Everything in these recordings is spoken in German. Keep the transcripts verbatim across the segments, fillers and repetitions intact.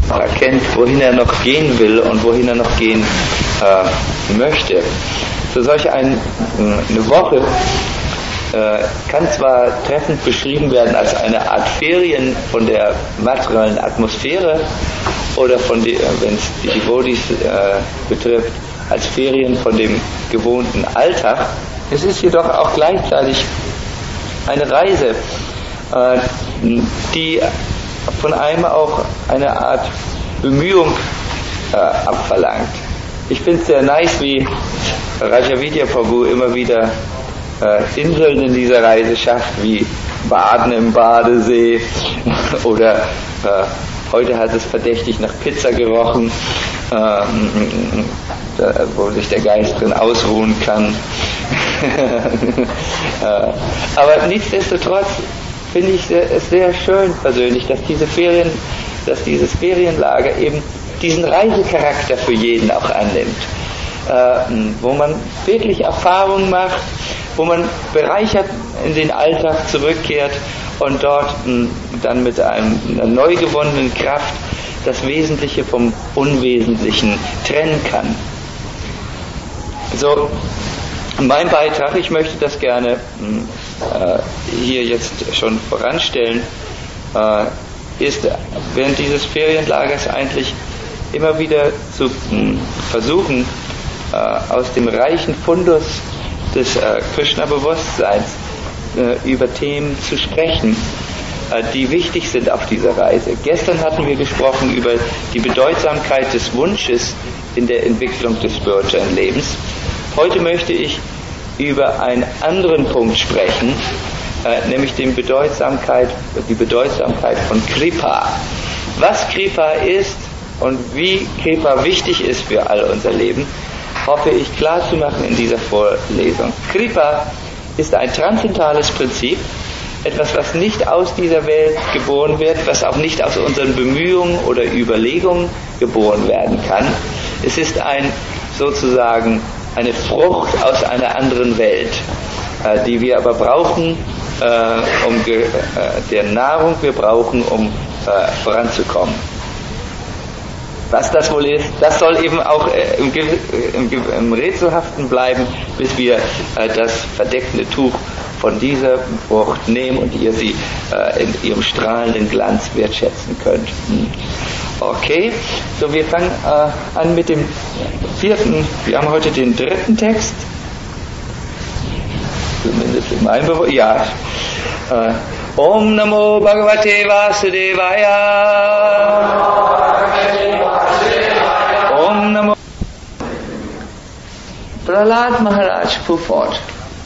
erkennt, wohin er noch gehen will und wohin er noch gehen äh, möchte. So solch ein, eine Woche äh, kann zwar treffend beschrieben werden als eine Art Ferien von der materiellen Atmosphäre oder von die, wenn es die Devotees äh, betrifft, als Ferien von dem gewohnten Alltag. Es ist jedoch auch gleichzeitig eine Reise, äh, die von einem auch eine Art Bemühung äh, abverlangt. Ich finde es sehr nice, wie Rajavidya Prabhu immer wieder äh, Inseln in dieser Reise schafft, wie Baden im Badesee oder äh, heute hat es verdächtig nach Pizza gerochen, äh, da, wo sich der Geist drin ausruhen kann. äh, aber nichtsdestotrotz finde ich es sehr schön persönlich, dass diese Ferien, dass dieses Ferienlager eben diesen Reisecharakter für jeden auch annimmt, äh, wo man wirklich Erfahrungen macht, wo man bereichert in den Alltag zurückkehrt und dort mh, dann mit einem, einer neu gewonnenen Kraft das Wesentliche vom Unwesentlichen trennen kann. So, mein Beitrag, ich möchte das gerne mh, äh, hier jetzt schon voranstellen, äh, ist während dieses Ferienlagers eigentlich immer wieder zu mh, versuchen, äh, aus dem reichen Fundus des äh, Krishna-Bewusstseins äh, über Themen zu sprechen, äh, die wichtig sind auf dieser Reise. Gestern hatten wir gesprochen über die Bedeutsamkeit des Wunsches in der Entwicklung des spirituellen Lebens. Heute möchte ich über einen anderen Punkt sprechen, äh, nämlich den Bedeutsamkeit, die Bedeutsamkeit von Kripa. Was Kripa ist und wie Kripa wichtig ist für all unser Leben, hoffe ich klar zu machen in dieser Vorlesung. Kripa ist ein transzendentales Prinzip, etwas, was nicht aus dieser Welt geboren wird, was auch nicht aus unseren Bemühungen oder Überlegungen geboren werden kann. Es ist ein sozusagen eine Frucht aus einer anderen Welt, äh, die wir aber brauchen, äh, um ge- äh, der Nahrung wir brauchen, um äh, voranzukommen. Was das wohl ist, das soll eben auch äh, im, im, im Rätselhaften bleiben, bis wir äh, das verdeckende Tuch von dieser Frucht nehmen und ihr sie äh, in ihrem strahlenden Glanz wertschätzen könnt. Hm. Okay, so wir fangen äh, an mit dem vierten, wir haben heute den dritten Text, zumindest in meinem Bewusstsein, ja, äh, Om Namo Bhagavate Vasudevaya, Om Namo. Prahlad Maharaj fuhr fort.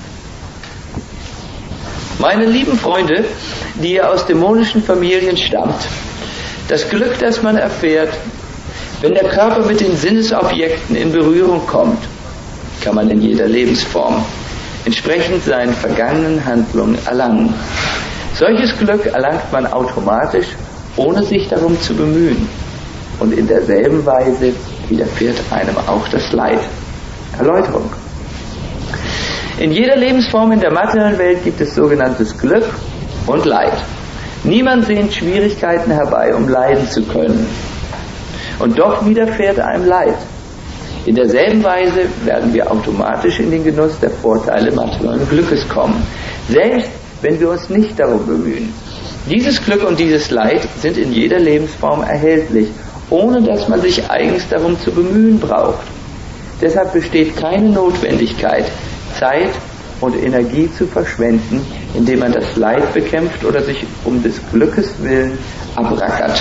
Meine lieben Freunde, die ihr aus dämonischen Familien stammt, das Glück, das man erfährt, wenn der Körper mit den Sinnesobjekten in Berührung kommt, kann man in jeder Lebensform entsprechend seinen vergangenen Handlungen erlangen. Solches Glück erlangt man automatisch, ohne sich darum zu bemühen. Und in derselben Weise widerfährt einem auch das Leid. Erläuterung. In jeder Lebensform in der materiellen Welt gibt es sogenanntes Glück und Leid. Niemand sehnt Schwierigkeiten herbei, um leiden zu können. Und doch widerfährt einem Leid. In derselben Weise werden wir automatisch in den Genuss der Vorteile materiellen Glückes kommen, selbst wenn wir uns nicht darum bemühen. Dieses Glück und dieses Leid sind in jeder Lebensform erhältlich, ohne dass man sich eigens darum zu bemühen braucht. Deshalb besteht keine Notwendigkeit, Zeit und Energie zu verschwenden, indem man das Leid bekämpft oder sich um des Glückes willen abrackert.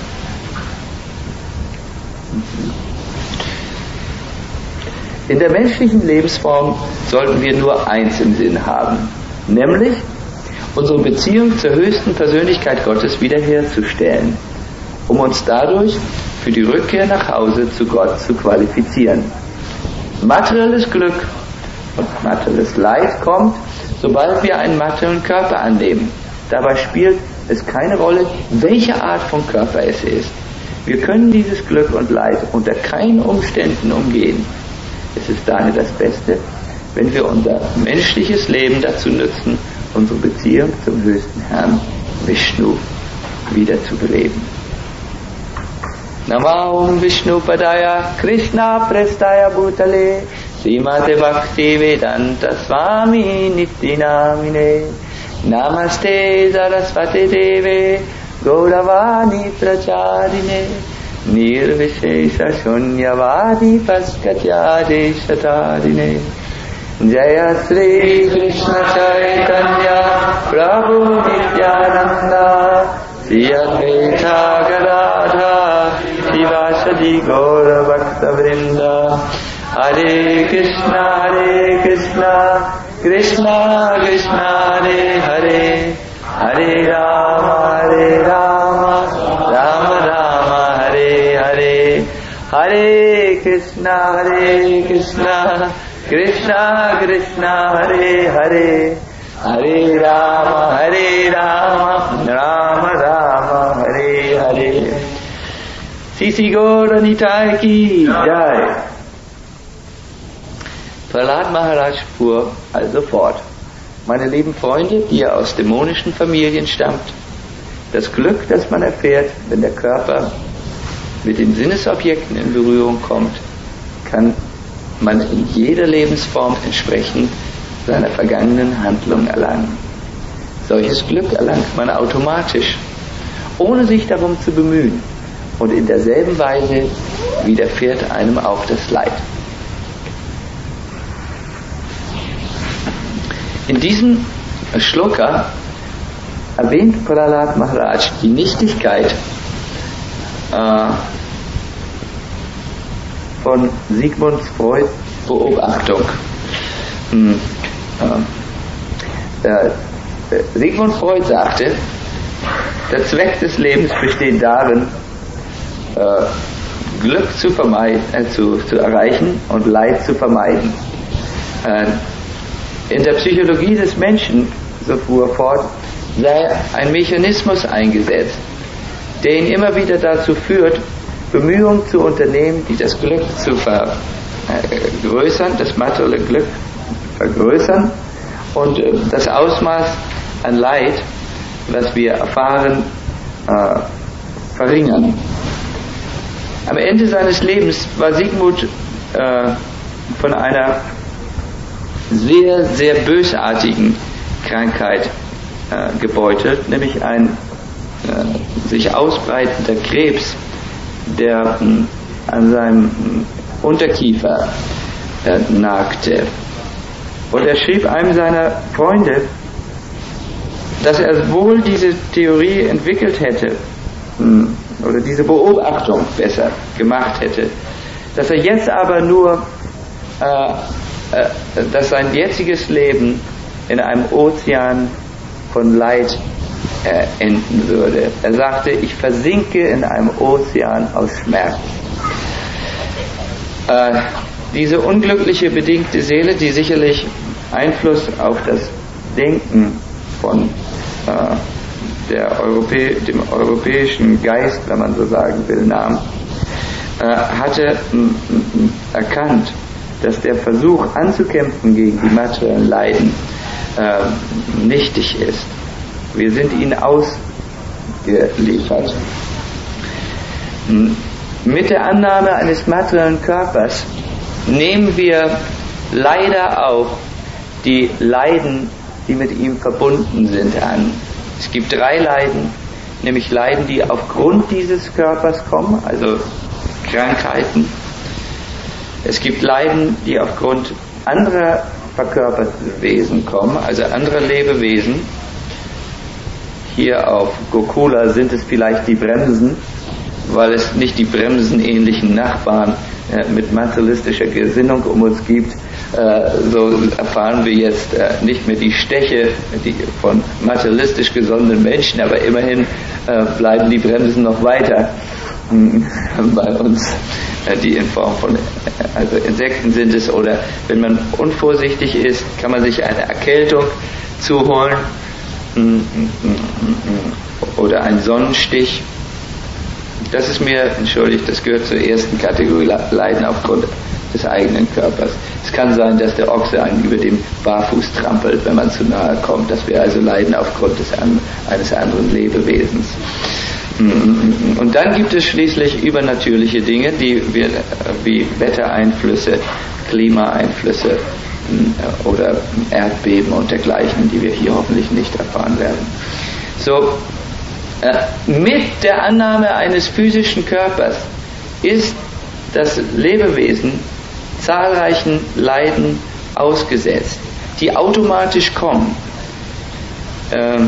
In der menschlichen Lebensform sollten wir nur eins im Sinn haben, nämlich unsere Beziehung zur höchsten Persönlichkeit Gottes wiederherzustellen, um uns dadurch für die Rückkehr nach Hause zu Gott zu qualifizieren. Materielles Glück und materielles Leid kommt, sobald wir einen materiellen Körper annehmen. Dabei spielt es keine Rolle, welche Art von Körper es ist. Wir können dieses Glück und Leid unter keinen Umständen umgehen. Es ist daher das Beste, wenn wir unser menschliches Leben dazu nutzen, unsere Beziehung zum höchsten Herrn Vishnu wieder zu beleben. Namahum Vishnu Padaya Krishna Prestaya Bhutale Srimate Bhakti Vedanta Swami Nityanamine Namaste Saraswati Deve Gauravani Pracharine Nirvishesha Shunyavadi Paskatyade Shatarine Jaya Sri Krishna Chaitanya Prabhu Nityananda Sri Advaita Gadadhar Shivasadi Gaura Bhakta Vrinda Hare Krishna Hare Krishna Krishna Krishna Hare Hare Hare Rama Hare Rama Rama Rama Hare Hare Hare Krishna Hare Krishna Krishna Krishna Hare Hare Hare Rama Hare Rama Rama Rama Hare Hare. Sisi Gaura Nitai ki Jai. Prahlad Maharaj fuhr also fort. Meine lieben Freunde, die ihr aus dämonischen Familien stammt, das Glück, das man erfährt, wenn der Körper mit den Sinnesobjekten in Berührung kommt, kann man in jeder Lebensform entsprechend seiner vergangenen Handlung erlangen. Solches Glück erlangt man automatisch, ohne sich darum zu bemühen, und in derselben Weise widerfährt einem auch das Leid. In diesem Shloka erwähnt Prahlad Maharaj die Nichtigkeit äh, von Sigmund Freuds Beobachtung. Hm, äh, äh, Sigmund Freud sagte, der Zweck des Lebens besteht darin, äh, Glück zu, vermeiden, äh, zu, zu erreichen und Leid zu vermeiden. Äh, In der Psychologie des Menschen, so fuhr er fort, sei ein Mechanismus eingesetzt, der ihn immer wieder dazu führt, Bemühungen zu unternehmen, die das Glück zu vergrößern, das materielle Glück vergrößern und das Ausmaß an Leid, was wir erfahren, äh, verringern. Am Ende seines Lebens war Sigmund äh, von einer sehr, sehr bösartigen Krankheit äh, gebeutelt, nämlich ein äh, sich ausbreitender Krebs, der mh, an seinem mh, Unterkiefer äh, nagte. Und er schrieb einem seiner Freunde, dass er wohl diese Theorie entwickelt hätte, mh, oder diese Beobachtung besser gemacht hätte, dass er jetzt aber nur äh, dass sein jetziges Leben in einem Ozean von Leid äh, enden würde. Er sagte, ich versinke in einem Ozean aus Schmerz. Äh, diese unglückliche bedingte Seele, die sicherlich Einfluss auf das Denken von äh, der Europä- dem europäischen Geist, wenn man so sagen will, nahm, äh, hatte m- m- erkannt, dass der Versuch anzukämpfen gegen die materiellen Leiden äh, nichtig ist. Wir sind ihnen ausgeliefert. Mit der Annahme eines materiellen Körpers nehmen wir leider auch die Leiden, die mit ihm verbunden sind, an. Es gibt drei Leiden, nämlich Leiden, die aufgrund dieses Körpers kommen, also Krankheiten. Es gibt Leiden, die aufgrund anderer verkörperter Wesen kommen, also anderer Lebewesen. Hier auf Gokula sind es vielleicht die Bremsen, weil es nicht die bremsenähnlichen Nachbarn äh, mit materialistischer Gesinnung um uns gibt. Äh, so erfahren wir jetzt äh, nicht mehr die Steche die von materialistisch gesonnenen Menschen, aber immerhin äh, bleiben die Bremsen noch weiter bei uns, die in Form von also Insekten sind es, oder wenn man unvorsichtig ist, kann man sich eine Erkältung zuholen oder einen Sonnenstich. Das ist mir, entschuldigt, das gehört zur ersten Kategorie Leiden aufgrund des eigenen Körpers. Es kann sein, dass der Ochse einen über dem Barfuß trampelt, wenn man zu nahe kommt, dass wir also leiden aufgrund des, eines anderen Lebewesens. Und dann gibt es schließlich übernatürliche Dinge, die wir, wie Wettereinflüsse, Klimaeinflüsse oder Erdbeben und dergleichen, die wir hier hoffentlich nicht erfahren werden. So, äh, mit der Annahme eines physischen Körpers ist das Lebewesen zahlreichen Leiden ausgesetzt, die automatisch kommen. Ähm,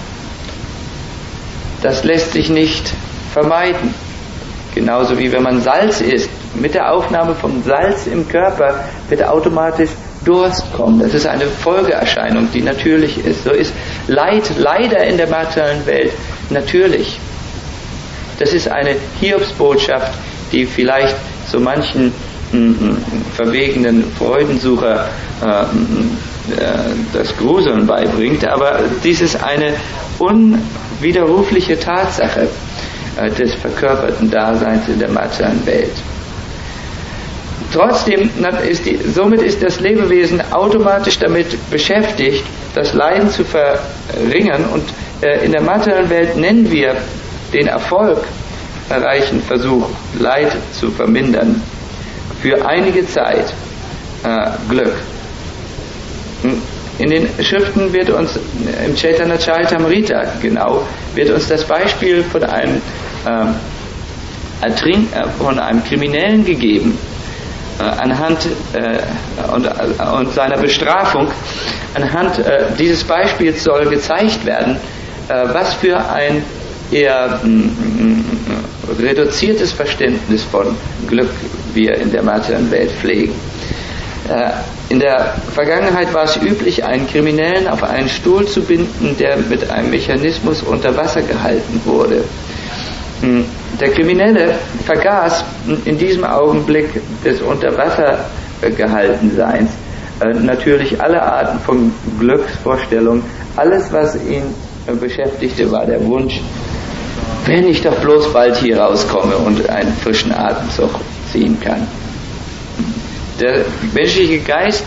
das lässt sich nicht vermeiden. Genauso wie wenn man Salz isst. Mit der Aufnahme von Salz im Körper wird automatisch Durst kommen. Das ist eine Folgeerscheinung, die natürlich ist. So ist Leid leider in der materiellen Welt natürlich. Das ist eine Hiobsbotschaft, die vielleicht so manchen m, verwegenen Freudensucher äh, äh, das Gruseln beibringt, aber dies ist eine unwiderrufliche Tatsache äh, des verkörperten Daseins in der materiellen Welt. Trotzdem ist die, somit ist das Lebewesen automatisch damit beschäftigt, das Leiden zu verringern, und äh, in der materiellen Welt nennen wir den Erfolg erreichen Versuch, Leid zu vermindern, für einige Zeit äh, Glück. In den Schriften wird uns, im Chaitanya Charitamrita genau, wird uns das Beispiel von einem, äh, Ertrink, äh, von einem Kriminellen gegeben, äh, anhand äh, und, äh, und seiner Bestrafung. Anhand äh, dieses Beispiels soll gezeigt werden, äh, was für ein eher mm, reduziertes Verständnis von Glück wir in der materiellen Welt pflegen. Äh, in der Vergangenheit war es üblich, einen Kriminellen auf einen Stuhl zu binden, der mit einem Mechanismus unter Wasser gehalten wurde. Der Kriminelle vergaß in diesem Augenblick des Unterwassergehaltenseins äh, natürlich alle Arten von Glücksvorstellungen. Alles, was ihn äh, beschäftigte, war der Wunsch, wenn ich doch bloß bald hier rauskomme und einen frischen Atemzug ziehen kann. Der menschliche Geist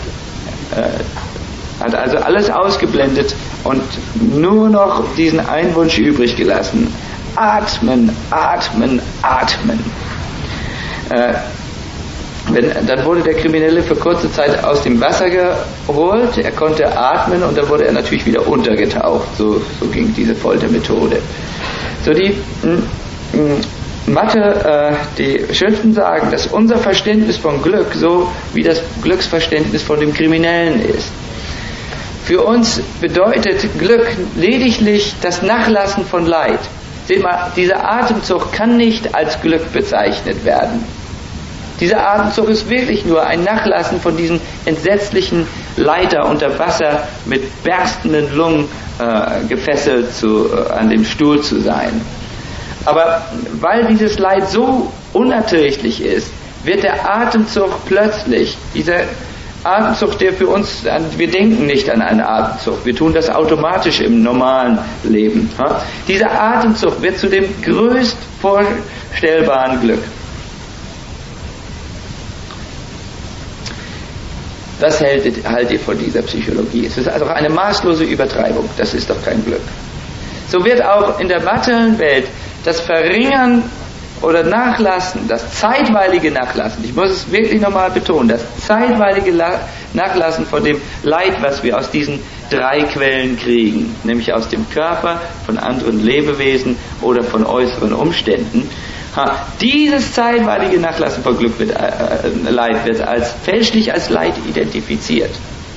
äh, hat also alles ausgeblendet und nur noch diesen einen Wunsch übrig gelassen. Atmen, atmen, atmen. Äh, wenn, dann wurde der Kriminelle für kurze Zeit aus dem Wasser geholt, er konnte atmen und dann wurde er natürlich wieder untergetaucht. So, so ging diese Foltermethode. So die m, m, Mathe, äh, die Schriften sagen, dass unser Verständnis von Glück so wie das Glücksverständnis von dem Kriminellen ist. Für uns bedeutet Glück lediglich das Nachlassen von Leid. Seht mal, dieser Atemzug kann nicht als Glück bezeichnet werden. Dieser Atemzug ist wirklich nur ein Nachlassen von diesem entsetzlichen Leiter unter Wasser mit berstenden Lungen äh, gefesselt zu, äh, an dem Stuhl zu sein. Aber weil dieses Leid so unerträglich ist, wird der Atemzug plötzlich, dieser Atemzug, der für uns, wir denken nicht an einen Atemzug, wir tun das automatisch im normalen Leben. Ja? Dieser Atemzug wird zu dem größt vorstellbaren Glück. Was haltet, haltet ihr von dieser Psychologie? Es ist also eine maßlose Übertreibung, das ist doch kein Glück. So wird auch in der materiellen Welt das Verringern oder Nachlassen, das zeitweilige Nachlassen, ich muss es wirklich nochmal betonen, das zeitweilige Nachlassen von dem Leid, was wir aus diesen drei Quellen kriegen, nämlich aus dem Körper, von anderen Lebewesen oder von äußeren Umständen, dieses zeitweilige Nachlassen von Glück wird, äh, Leid wird als fälschlich als Leid identifiziert.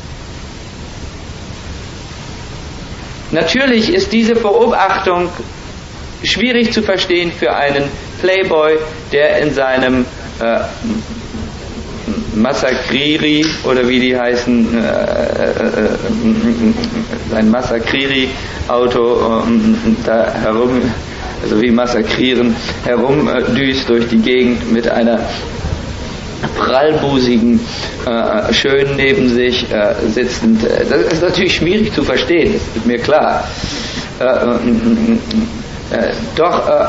Natürlich ist diese Beobachtung schwierig zu verstehen für einen Playboy, der in seinem äh, Massakriri oder wie die heißen, äh, äh, äh, sein Massakriri-Auto äh, da herum, also wie massakrieren, herumdüst durch die Gegend mit einer prallbusigen äh, Schönen neben sich äh, sitzend. Das ist natürlich schwierig zu verstehen, das ist mir klar. Äh, äh, äh, doch äh,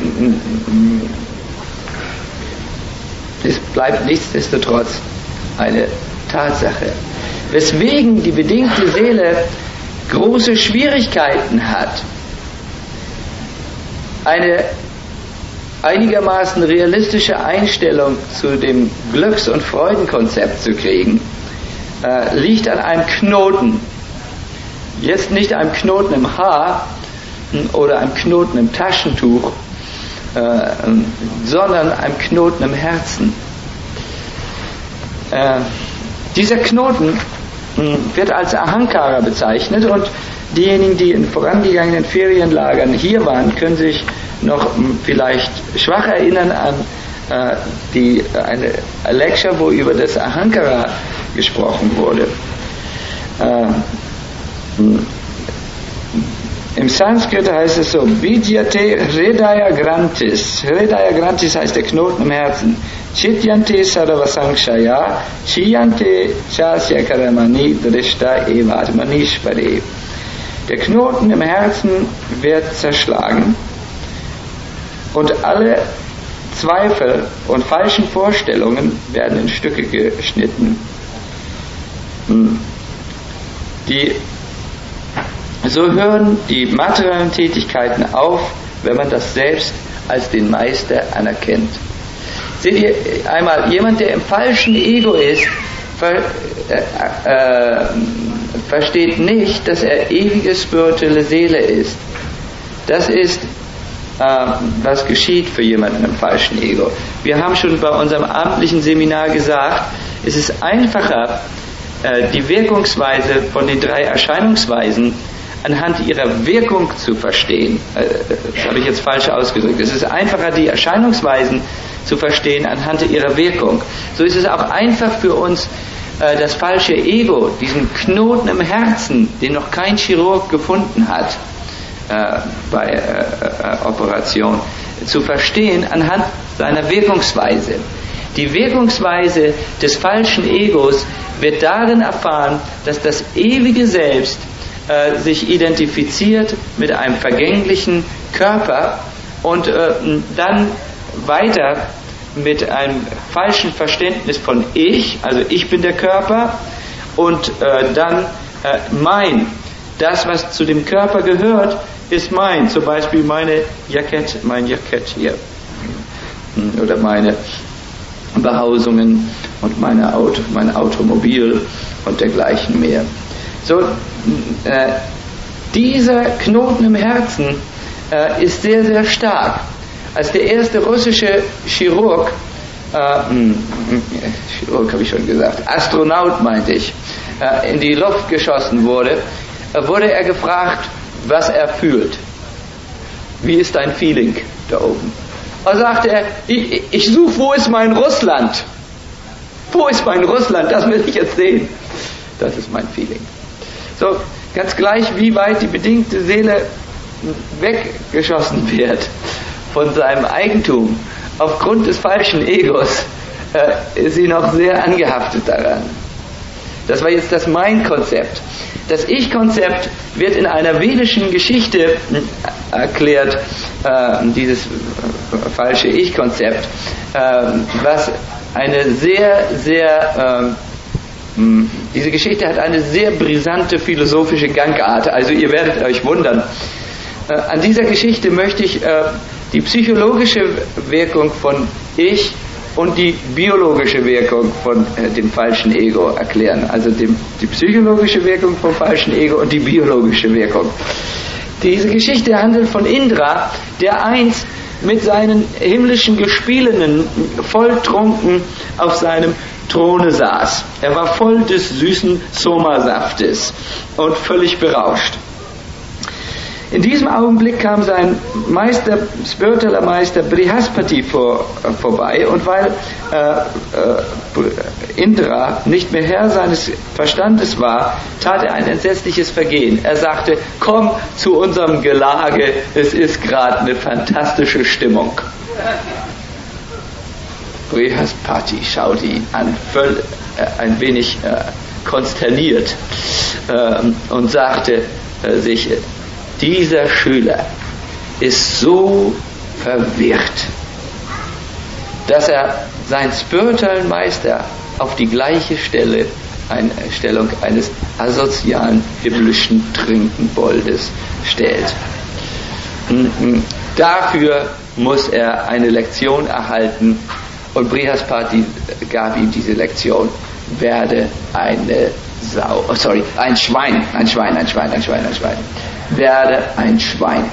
es bleibt nichtsdestotrotz eine Tatsache. Weswegen die bedingte Seele große Schwierigkeiten hat, eine einigermaßen realistische Einstellung zu dem Glücks- und Freudenkonzept zu kriegen, äh, liegt an einem Knoten. Jetzt nicht einem Knoten im Haar oder einem Knoten im Taschentuch, äh, sondern einem Knoten im Herzen. Äh, dieser Knoten wird als Ahankara bezeichnet, und diejenigen, die in vorangegangenen Ferienlagern hier waren, können sich noch vielleicht schwach erinnern an äh, die, eine Lecture, wo über das Ahankara gesprochen wurde. Äh, Im Sanskrit heißt es so: Vidyate Hridaya Granthis. Hridaya Granthis heißt der Knoten im Herzen. Chityante Sarvasangshaya Chiyante Chasya Karamani Drishta Evatmanishvare. Der Knoten im Herzen wird zerschlagen und alle Zweifel und falschen Vorstellungen werden in Stücke geschnitten. Die, so hören die materiellen Tätigkeiten auf, wenn man das Selbst als den Meister anerkennt. Seht ihr einmal, jemand, der im falschen Ego ist, ver, äh, äh, versteht nicht, dass er ewige spirituelle Seele ist. Das ist, äh, was geschieht für jemanden im falschen Ego. Wir haben schon bei unserem abendlichen Seminar gesagt, es ist einfacher, äh, die Wirkungsweise von den drei Erscheinungsweisen anhand ihrer Wirkung zu verstehen. Äh, das habe ich jetzt falsch ausgedrückt. Es ist einfacher, die Erscheinungsweisen zu verstehen anhand ihrer Wirkung. So ist es auch einfach für uns, äh, das falsche Ego, diesen Knoten im Herzen, den noch kein Chirurg gefunden hat äh, bei äh, äh, Operation, zu verstehen anhand seiner Wirkungsweise. Die Wirkungsweise des falschen Egos wird darin erfahren, dass das ewige Selbst äh, sich identifiziert mit einem vergänglichen Körper und äh, dann weiter mit einem falschen Verständnis von Ich, also ich bin der Körper, und äh, dann äh, mein, das was zu dem Körper gehört, ist mein, zum Beispiel meine Jackett, mein Jackett hier, oder meine Behausungen und meine Auto, mein Automobil und dergleichen mehr. So, äh, dieser Knoten im Herzen äh, ist sehr, sehr stark. Als der erste russische Chirurg, äh, mh, Chirurg habe ich schon gesagt, Astronaut meinte ich, äh, in die Luft geschossen wurde, äh, wurde er gefragt, was er fühlt. Wie ist dein Feeling da oben? Da sagte er, ich, ich suche, wo ist mein Russland? Wo ist mein Russland? Das will ich jetzt sehen. Das ist mein Feeling. So, ganz gleich, wie weit die bedingte Seele weggeschossen wird von seinem Eigentum, aufgrund des falschen Egos, äh, ist sie noch sehr angehaftet daran. Das war jetzt das Mein-Konzept. Das Ich-Konzept wird in einer vedischen Geschichte erklärt, äh, dieses falsche Ich-Konzept, äh, was eine sehr, sehr, äh, diese Geschichte hat eine sehr brisante philosophische Gangart, also ihr werdet euch wundern. Äh, an dieser Geschichte möchte ich äh, die psychologische Wirkung von Ich und die biologische Wirkung von äh, dem falschen Ego erklären. Also dem, die psychologische Wirkung vom falschen Ego und die biologische Wirkung. Diese Geschichte handelt von Indra, der einst mit seinen himmlischen Gespielinnen volltrunken auf seinem Throne saß. Er war voll des süßen Soma-Saftes und völlig berauscht. In diesem Augenblick kam sein Meister, spiritueller Meister Brihaspati vor, äh, vorbei, und weil äh, äh, Indra nicht mehr Herr seines Verstandes war, tat er ein entsetzliches Vergehen. Er sagte, komm zu unserem Gelage, es ist gerade eine fantastische Stimmung. Brihaspati schaute ihn an, voll, äh, ein wenig äh, konsterniert, äh, und sagte äh, sich, dieser Schüler ist so verwirrt, dass er seinen spirituellen Meister auf die gleiche Stelle, eine Stellung eines asozialen, himmlischen Trinkenboldes stellt. Dafür muss er eine Lektion erhalten, und Brihaspati gab ihm diese Lektion: werde eine Sau, oh sorry, ein Schwein, ein Schwein, ein Schwein, ein Schwein, ein Schwein, werde ein Schwein.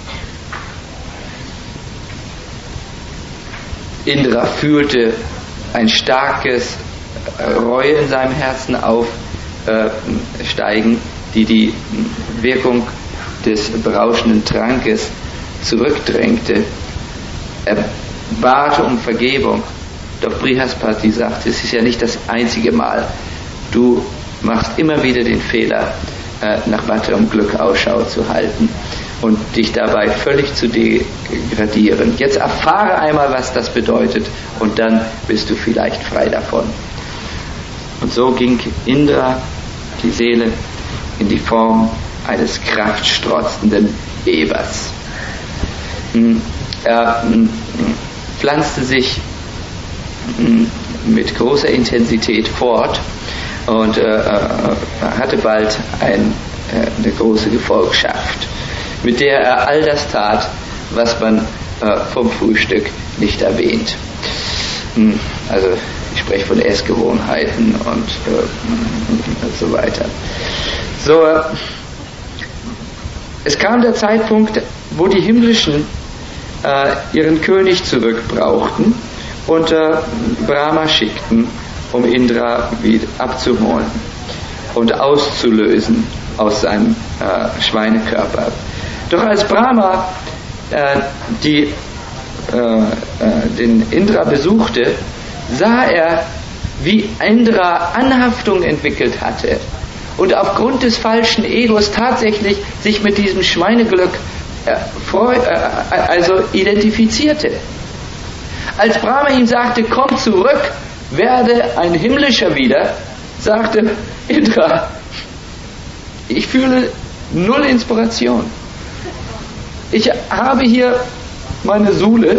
Indra fühlte ein starkes Reue in seinem Herzen aufsteigen, die die Wirkung des berauschenden Trankes zurückdrängte. Er bat um Vergebung, doch Brihaspati sagte: es ist ja nicht das einzige Mal. Du machst immer wieder den Fehler, nach weiterem Glück Ausschau zu halten und dich dabei völlig zu degradieren. Jetzt erfahre einmal, was das bedeutet, und dann bist du vielleicht frei davon. Und so ging Indra, die Seele, in die Form eines kraftstrotzenden Ebers. Er pflanzte sich mit großer Intensität fort und äh, hatte bald ein, äh, eine große Gefolgschaft, mit der er all das tat, was man äh, vom Frühstück nicht erwähnt. Also ich spreche von Essgewohnheiten und, äh, und so weiter. So, äh, es kam der Zeitpunkt, wo die Himmlischen äh, ihren König zurückbrauchten und äh, Brahma schickten, um Indra wieder abzuholen und auszulösen aus seinem äh, Schweinekörper. Doch als Brahma äh, die, äh, äh, den Indra besuchte, sah er, wie Indra Anhaftung entwickelt hatte und aufgrund des falschen Egos tatsächlich sich mit diesem Schweineglück äh, freu, äh, also identifizierte. Als Brahma ihm sagte: komm zurück, werde ein Himmlischer wieder, sagte Indra: ich fühle null Inspiration. Ich habe hier meine Sule,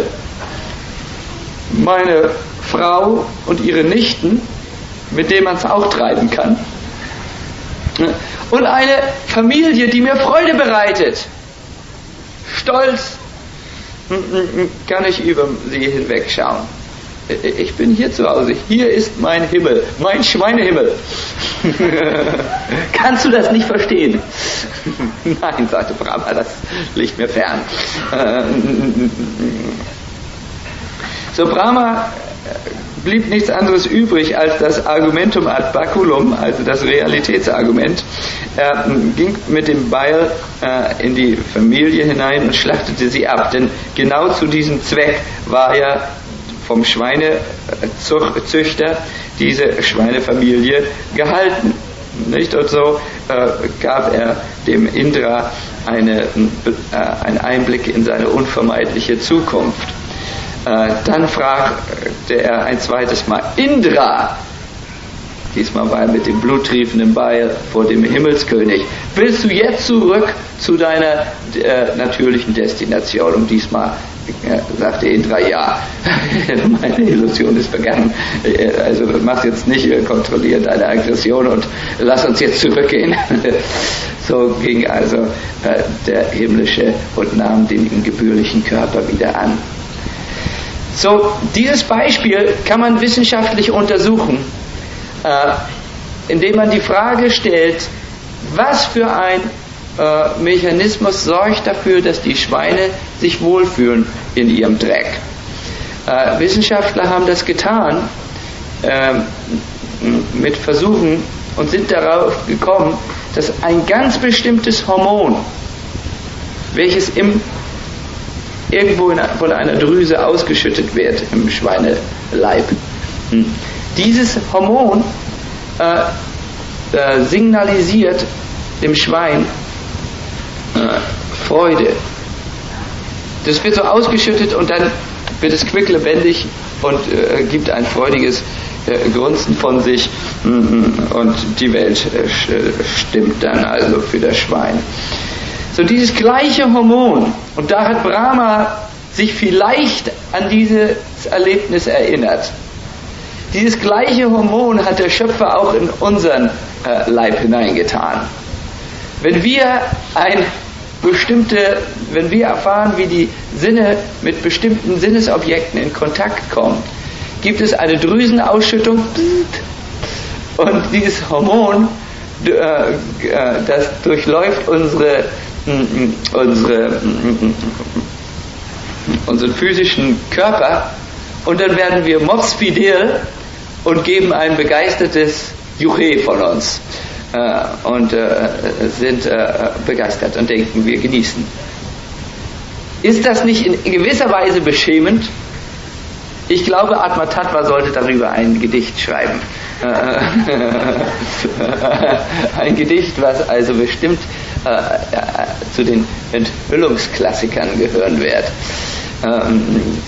meine Frau und ihre Nichten, mit denen man es auch treiben kann, und eine Familie, die mir Freude bereitet. Stolz kann ich über sie hinwegschauen. Ich bin hier zu Hause. Hier ist mein Himmel, mein Schweinehimmel. Kannst du das nicht verstehen? Nein, sagte Brahma, das liegt mir fern. So, Brahma blieb nichts anderes übrig als das Argumentum ad baculum, also das Realitätsargument. Er ging mit dem Beil äh, in die Familie hinein und schlachtete sie ab, denn genau zu diesem Zweck war ja vom Schweinezüchter diese Schweinefamilie gehalten. Nicht? Und so äh, gab er dem Indra eine, äh, einen Einblick in seine unvermeidliche Zukunft. Äh, dann fragte er ein zweites Mal: Indra, diesmal war er mit dem bluttriefenden Beil vor dem Himmelskönig: willst du jetzt zurück zu deiner äh, natürlichen Destination? Und diesmal äh, sagte Indra: ja, meine Illusion ist vergangen, äh, also mach jetzt nicht, äh, kontrollier deine Aggression und lass uns jetzt zurückgehen. So ging also äh, der himmlische und nahm den gebührlichen Körper wieder an. So, dieses Beispiel kann man wissenschaftlich untersuchen, äh, indem man die Frage stellt: was für ein äh, Mechanismus sorgt dafür, dass die Schweine sich wohlfühlen in ihrem Dreck? Äh, Wissenschaftler haben das getan äh, mit Versuchen und sind darauf gekommen, dass ein ganz bestimmtes Hormon, welches im irgendwo in, von einer Drüse ausgeschüttet wird im Schweineleib. Dieses Hormon äh, äh, signalisiert dem Schwein äh, Freude. Das wird so ausgeschüttet und dann wird es quicklebendig und äh, gibt ein freudiges äh, Grunzen von sich, und die Welt äh, stimmt dann also für das Schwein. So, dieses gleiche Hormon, und da hat Brahma sich vielleicht an dieses Erlebnis erinnert. Dieses gleiche Hormon hat der Schöpfer auch in unseren äh, Leib hineingetan. Wenn wir ein bestimmte, wenn wir erfahren, wie die Sinne mit bestimmten Sinnesobjekten in Kontakt kommen, gibt es eine Drüsenausschüttung und dieses Hormon, das durchläuft unsere, unsere, unseren physischen Körper und dann werden wir mopsfidel und geben ein begeistertes Juche von uns und sind begeistert und denken, wir genießen. Ist das nicht in gewisser Weise beschämend? Ich glaube, Atma Tattva sollte darüber ein Gedicht schreiben. Ein Gedicht, was also bestimmt äh, äh, zu den Enthüllungsklassikern gehören wird. Ähm,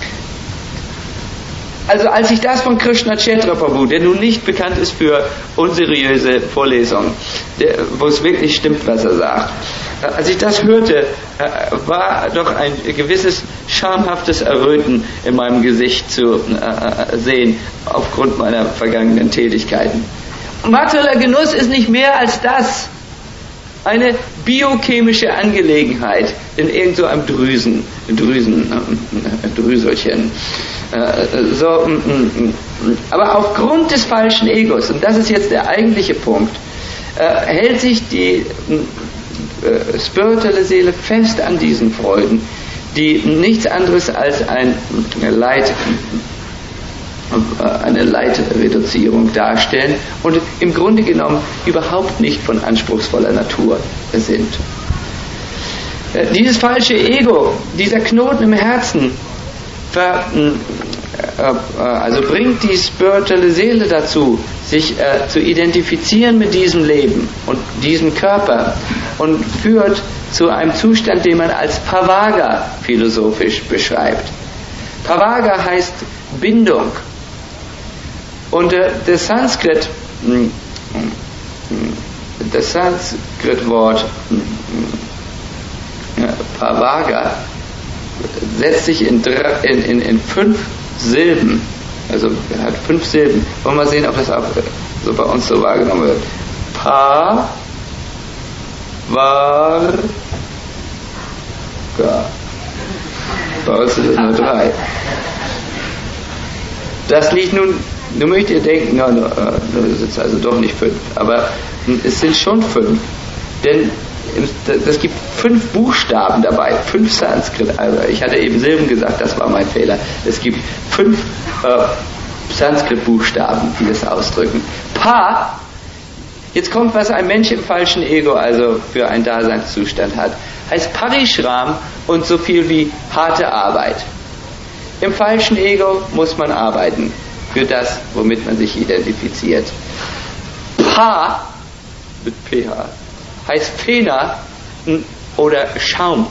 also als ich das von Krishna Chaitra Prabhu, der nun nicht bekannt ist für unseriöse Vorlesungen, der, wo es wirklich stimmt, was er sagt, als ich das hörte, war doch ein gewisses schamhaftes Erröten in meinem Gesicht zu äh, sehen, aufgrund meiner vergangenen Tätigkeiten. Materieller Genuss ist nicht mehr als das. Eine biochemische Angelegenheit in irgend so einem Drüsen, Drüsen, äh, Drüselchen. Äh, so, aber aufgrund des falschen Egos, und das ist jetzt der eigentliche Punkt, äh, hält sich die äh, spirituelle Seele fest an diesen Freuden, die nichts anderes als ein Leid, eine Leitreduzierung darstellen und im Grunde genommen überhaupt nicht von anspruchsvoller Natur sind. Dieses falsche Ego, dieser Knoten im Herzen, ver, also bringt die spirituelle Seele dazu, sich äh, zu identifizieren mit diesem Leben und diesem Körper und führt zu einem Zustand, den man als Pavaga philosophisch beschreibt. Pavaga heißt Bindung. Und äh, das Sanskrit, das Sanskrit-Wort äh, Pavaga setzt sich in, in, in, in fünf Silben, also hat fünf Silben. Wollen wir mal sehen, ob das auch so bei uns so wahrgenommen wird. Pa, Var, Ga. Bei uns sind es nur drei. Das liegt nun, nun möchtet ihr denken, no, no, no, das ist also doch nicht fünf, aber es sind schon fünf, denn es gibt fünf Buchstaben dabei, fünf Sanskrit, also ich hatte eben Silben gesagt, das war mein Fehler. Es gibt fünf äh, Sanskrit-Buchstaben, die das ausdrücken. Pa, jetzt kommt, was ein Mensch im falschen Ego also für einen Daseinszustand hat, heißt Parishram und so viel wie harte Arbeit. Im falschen Ego muss man arbeiten für das, womit man sich identifiziert. Pa, mit pH, heißt Fena oder Schaum.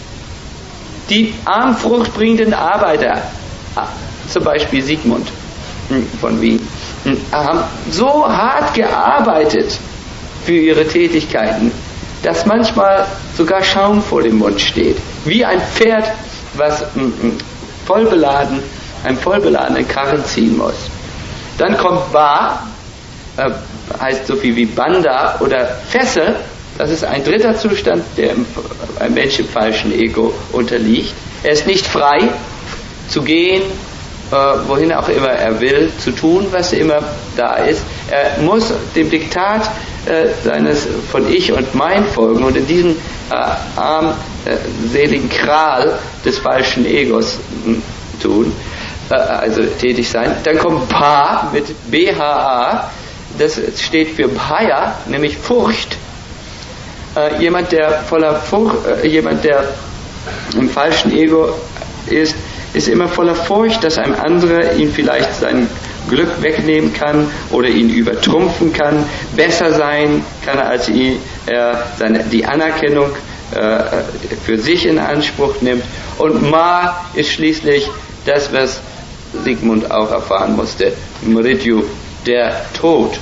Die armfruchtbringenden Arbeiter, zum Beispiel Sigmund von Wien, haben so hart gearbeitet für ihre Tätigkeiten, dass manchmal sogar Schaum vor dem Mund steht. Wie ein Pferd, was vollbeladen, einen vollbeladenen Karren ziehen muss. Dann kommt Ba, äh, heißt so viel wie Banda oder Fessel. Das ist ein dritter Zustand, der ein Mensch im falschen Ego unterliegt. Er ist nicht frei zu gehen, äh, wohin auch immer er will, zu tun, was immer da ist. Er muss dem Diktat äh, seines von Ich und Mein folgen und in diesem äh, armseligen Kral des falschen Egos mh, tun, äh, also tätig sein. Dann kommt Pa mit B H A, das steht für Bhaya, nämlich Furcht. Äh, jemand, der voller Furcht, äh, jemand, der im falschen Ego ist, ist immer voller Furcht, dass ein anderer ihn vielleicht sein Glück wegnehmen kann oder ihn übertrumpfen kann, besser sein kann, als ihn, er seine, die Anerkennung äh, für sich in Anspruch nimmt. Und Ma ist schließlich das, was Sigmund auch erfahren musste, Mrityu, der Tod.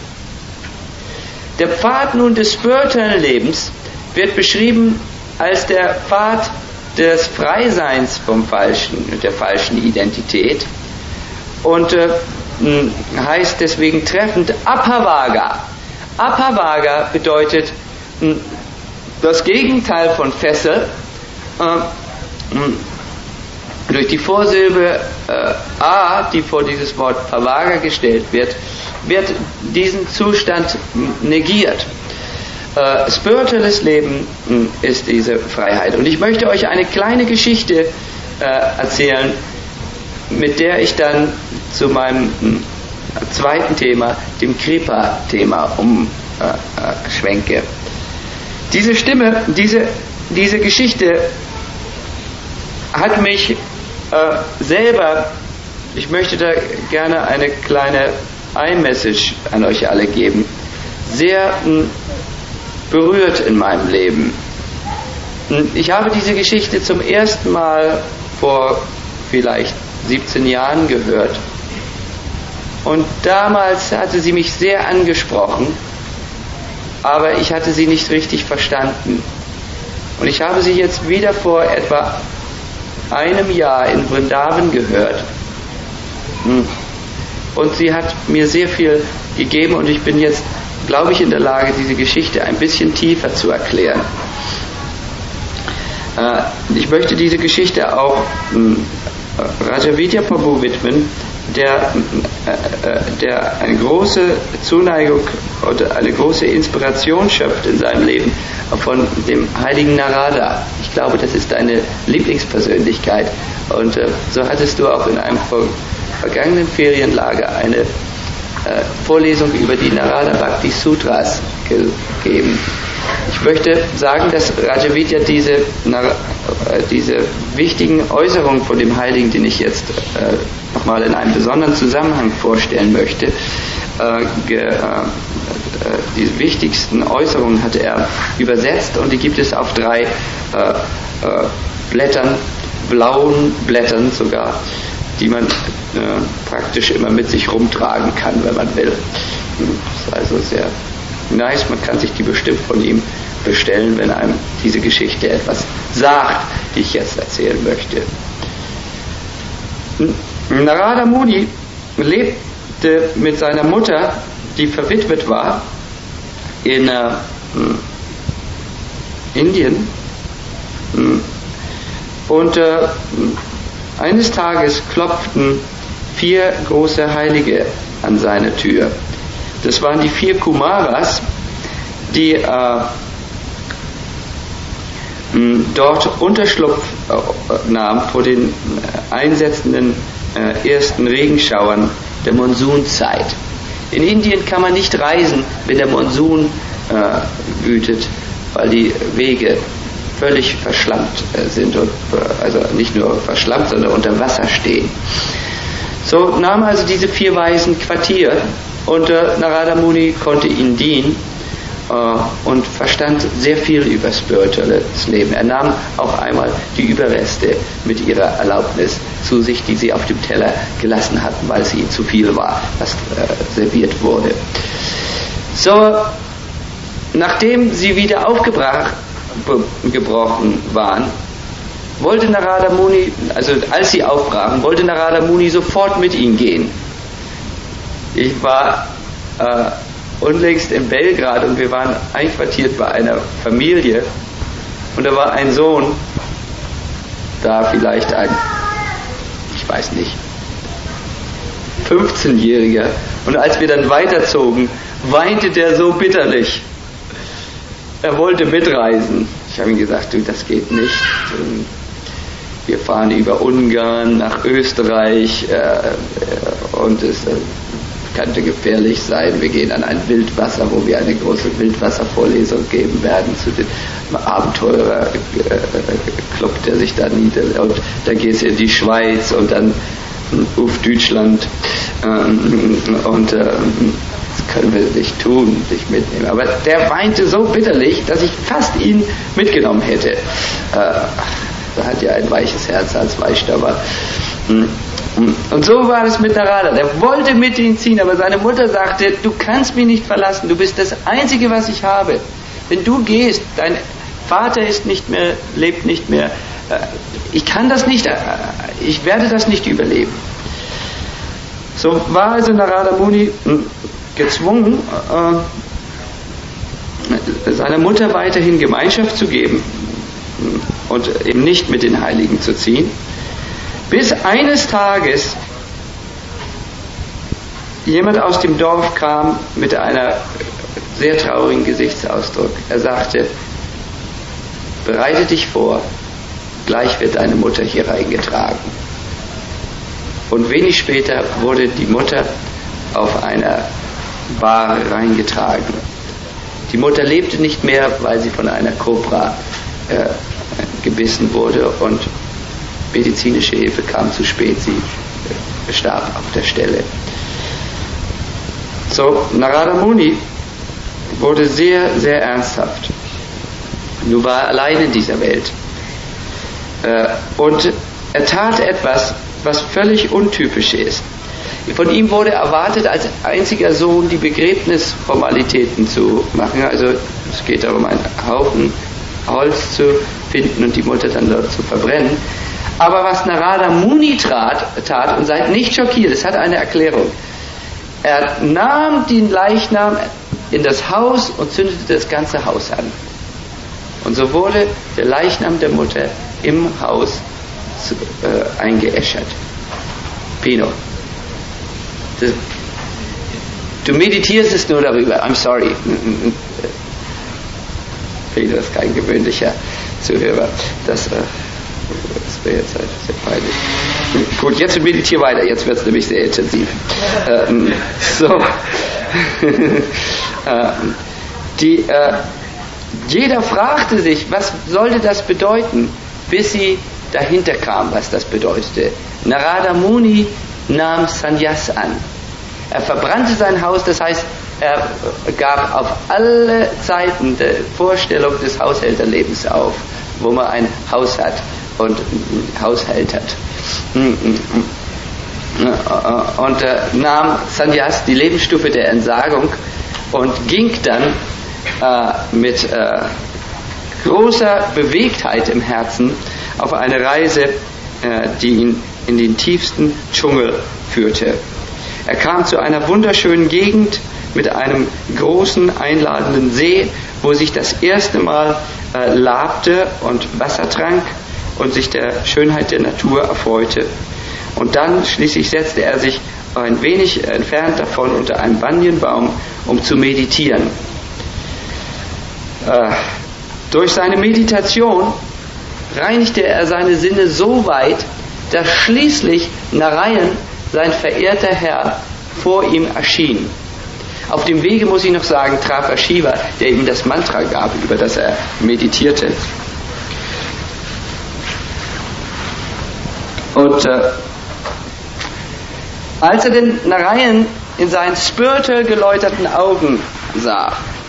Der Pfad nun des spirituellen Lebens wird beschrieben als der Pfad des Freiseins vom falschen, der falschen Identität und äh, heißt deswegen treffend Apavaga. Apavaga bedeutet das Gegenteil von Fessel, äh, durch die Vorsilbe äh, A, die vor dieses Wort Pavaga gestellt wird, wird diesen Zustand negiert. Äh, spirituelles Leben mh, ist diese Freiheit. Und ich möchte euch eine kleine Geschichte äh, erzählen, mit der ich dann zu meinem mh, zweiten Thema, dem Kripa-Thema, umschwenke. Äh, äh, diese Stimme, diese, diese Geschichte hat mich äh, selber, ich möchte da gerne eine kleine iMessage an euch alle geben, sehr mh, berührt in meinem Leben. Ich habe diese Geschichte zum ersten Mal vor vielleicht siebzehn Jahren gehört. Und damals hatte sie mich sehr angesprochen, aber ich hatte sie nicht richtig verstanden. Und ich habe sie jetzt wieder vor etwa einem Jahr in Vrindavan gehört. Und sie hat mir sehr viel gegeben und ich bin jetzt, glaube ich, in der Lage, diese Geschichte ein bisschen tiefer zu erklären. Ich möchte diese Geschichte auch Rajavidya Prabhu widmen, der, der eine große Zuneigung oder eine große Inspiration schöpft in seinem Leben von dem heiligen Narada. Ich glaube, das ist deine Lieblingspersönlichkeit. Und so hattest du auch in einem vergangenen Ferienlager eine Vorlesung über die Narada Bhakti Sutras gegeben. Ich möchte sagen, dass Rajavidya diese, diese wichtigen Äußerungen von dem Heiligen, den ich jetzt äh, nochmal in einem besonderen Zusammenhang vorstellen möchte, äh, ge, äh, die wichtigsten Äußerungen hatte er übersetzt und die gibt es auf drei äh, äh, Blättern, blauen Blättern sogar, die man äh, praktisch immer mit sich rumtragen kann, wenn man will. Das ist also sehr nice, man kann sich die bestimmt von ihm bestellen, wenn einem diese Geschichte etwas sagt, die ich jetzt erzählen möchte. Narada Muni lebte mit seiner Mutter, die verwitwet war, in äh, Indien und äh, eines Tages klopften vier große Heilige an seine Tür. Das waren die vier Kumaras, die äh, dort Unterschlupf äh, nahmen vor den einsetzenden äh, ersten Regenschauern der Monsunzeit. In Indien kann man nicht reisen, wenn der Monsun äh, wütet, weil die Wege völlig verschlammt äh, sind und äh, also nicht nur verschlammt, sondern unter Wasser stehen. So nahmen also diese vier Weisen Quartier und äh, Narada Muni konnte ihnen dienen äh, und verstand sehr viel über spirituelles Leben. Er nahm auch einmal die Überreste mit ihrer Erlaubnis zu sich, die sie auf dem Teller gelassen hatten, weil es ihnen zu viel war, was äh, serviert wurde. So, nachdem sie wieder aufgebrochen waren, wollte Narada Muni, also als sie aufbrachen, wollte Narada Muni sofort mit ihnen gehen. Ich war äh, unlängst in Belgrad und wir waren einquartiert bei einer Familie und da war ein Sohn, da vielleicht ein, ich weiß nicht, fünfzehnjähriger, und als wir dann weiterzogen, weinte der so bitterlich. Er wollte mitreisen. Ich habe ihm gesagt, du, das geht nicht. Wir fahren über Ungarn nach Österreich äh, und es äh, könnte gefährlich sein. Wir gehen an ein Wildwasser, wo wir eine große Wildwasservorlesung geben werden zu dem Abenteurerclub, äh, der sich da niederlässt. Und dann geht es in die Schweiz und dann auf Deutschland ähm, und äh, das können wir nicht tun, dich mitnehmen. Aber der weinte so bitterlich, dass ich fast ihn mitgenommen hätte. Äh, da hat ja ein weiches Herz als Weichstabber. Und so war es mit Narada. Der wollte mit ihm ziehen, aber seine Mutter sagte, du kannst mich nicht verlassen, du bist das Einzige, was ich habe. Wenn du gehst, dein Vater ist nicht mehr, lebt nicht mehr, ich kann das nicht, ich werde das nicht überleben. So war also Narada Muni gezwungen, seiner Mutter weiterhin Gemeinschaft zu geben und eben nicht mit den Heiligen zu ziehen, bis eines Tages jemand aus dem Dorf kam mit einer sehr traurigen Gesichtsausdruck. Er sagte: Bereite dich vor, gleich wird deine Mutter hier reingetragen. Und wenig später wurde die Mutter auf einer Bahre reingetragen. Die Mutter lebte nicht mehr, weil sie von einer Kobra äh, gebissen wurde, und medizinische Hilfe kam zu spät. Sie äh, starb auf der Stelle. So, Narada Muni wurde sehr, sehr ernsthaft. Nun war er allein in dieser Welt. Äh, und er tat etwas, was völlig untypisch ist. Von ihm wurde erwartet, als einziger Sohn die Begräbnisformalitäten zu machen. Also es geht darum, einen Haufen Holz zu finden und die Mutter dann dort zu verbrennen. Aber was Narada Muni tat, tat und seid nicht schockiert, es hat eine Erklärung. Er nahm den Leichnam in das Haus und zündete das ganze Haus an. Und so wurde der Leichnam der Mutter im Haus zu, äh, eingeäschert. Pino. Das, du meditierst es nur darüber. I'm sorry. Pino ist kein gewöhnlicher Zuhörer. Das, äh, das wäre jetzt halt sehr peinlich. Gut, jetzt meditiere weiter. Jetzt wird es nämlich sehr intensiv. Ähm, so. äh, die, äh, jeder fragte sich, was sollte das bedeuten, bis sie dahinter kam, was das bedeutete. Narada Muni nahm Sannyas an. Er verbrannte sein Haus, das heißt, er gab auf alle Zeiten die Vorstellung des Haushälterlebens auf, wo man ein Haus hat und ein Haushalt hat. Und äh, nahm Sannyas, die Lebensstufe der Entsagung, und ging dann äh, mit äh, großer Bewegtheit im Herzen auf eine Reise, äh, die ihn in den tiefsten Dschungel führte. Er kam zu einer wunderschönen Gegend mit einem großen, einladenden See, wo sich das erste Mal äh, labte und Wasser trank und sich der Schönheit der Natur erfreute. Und dann schließlich setzte er sich ein wenig entfernt davon unter einem Banyanbaum, um zu meditieren. Äh, durch seine Meditation reinigte er seine Sinne so weit, dass schließlich Narayan, sein verehrter Herr, vor ihm erschien. Auf dem Wege, muss ich noch sagen, traf er Shiva, der ihm das Mantra gab, über das er meditierte. Und äh, als er den Narayan in seinen spirituell geläuterten Augen sah,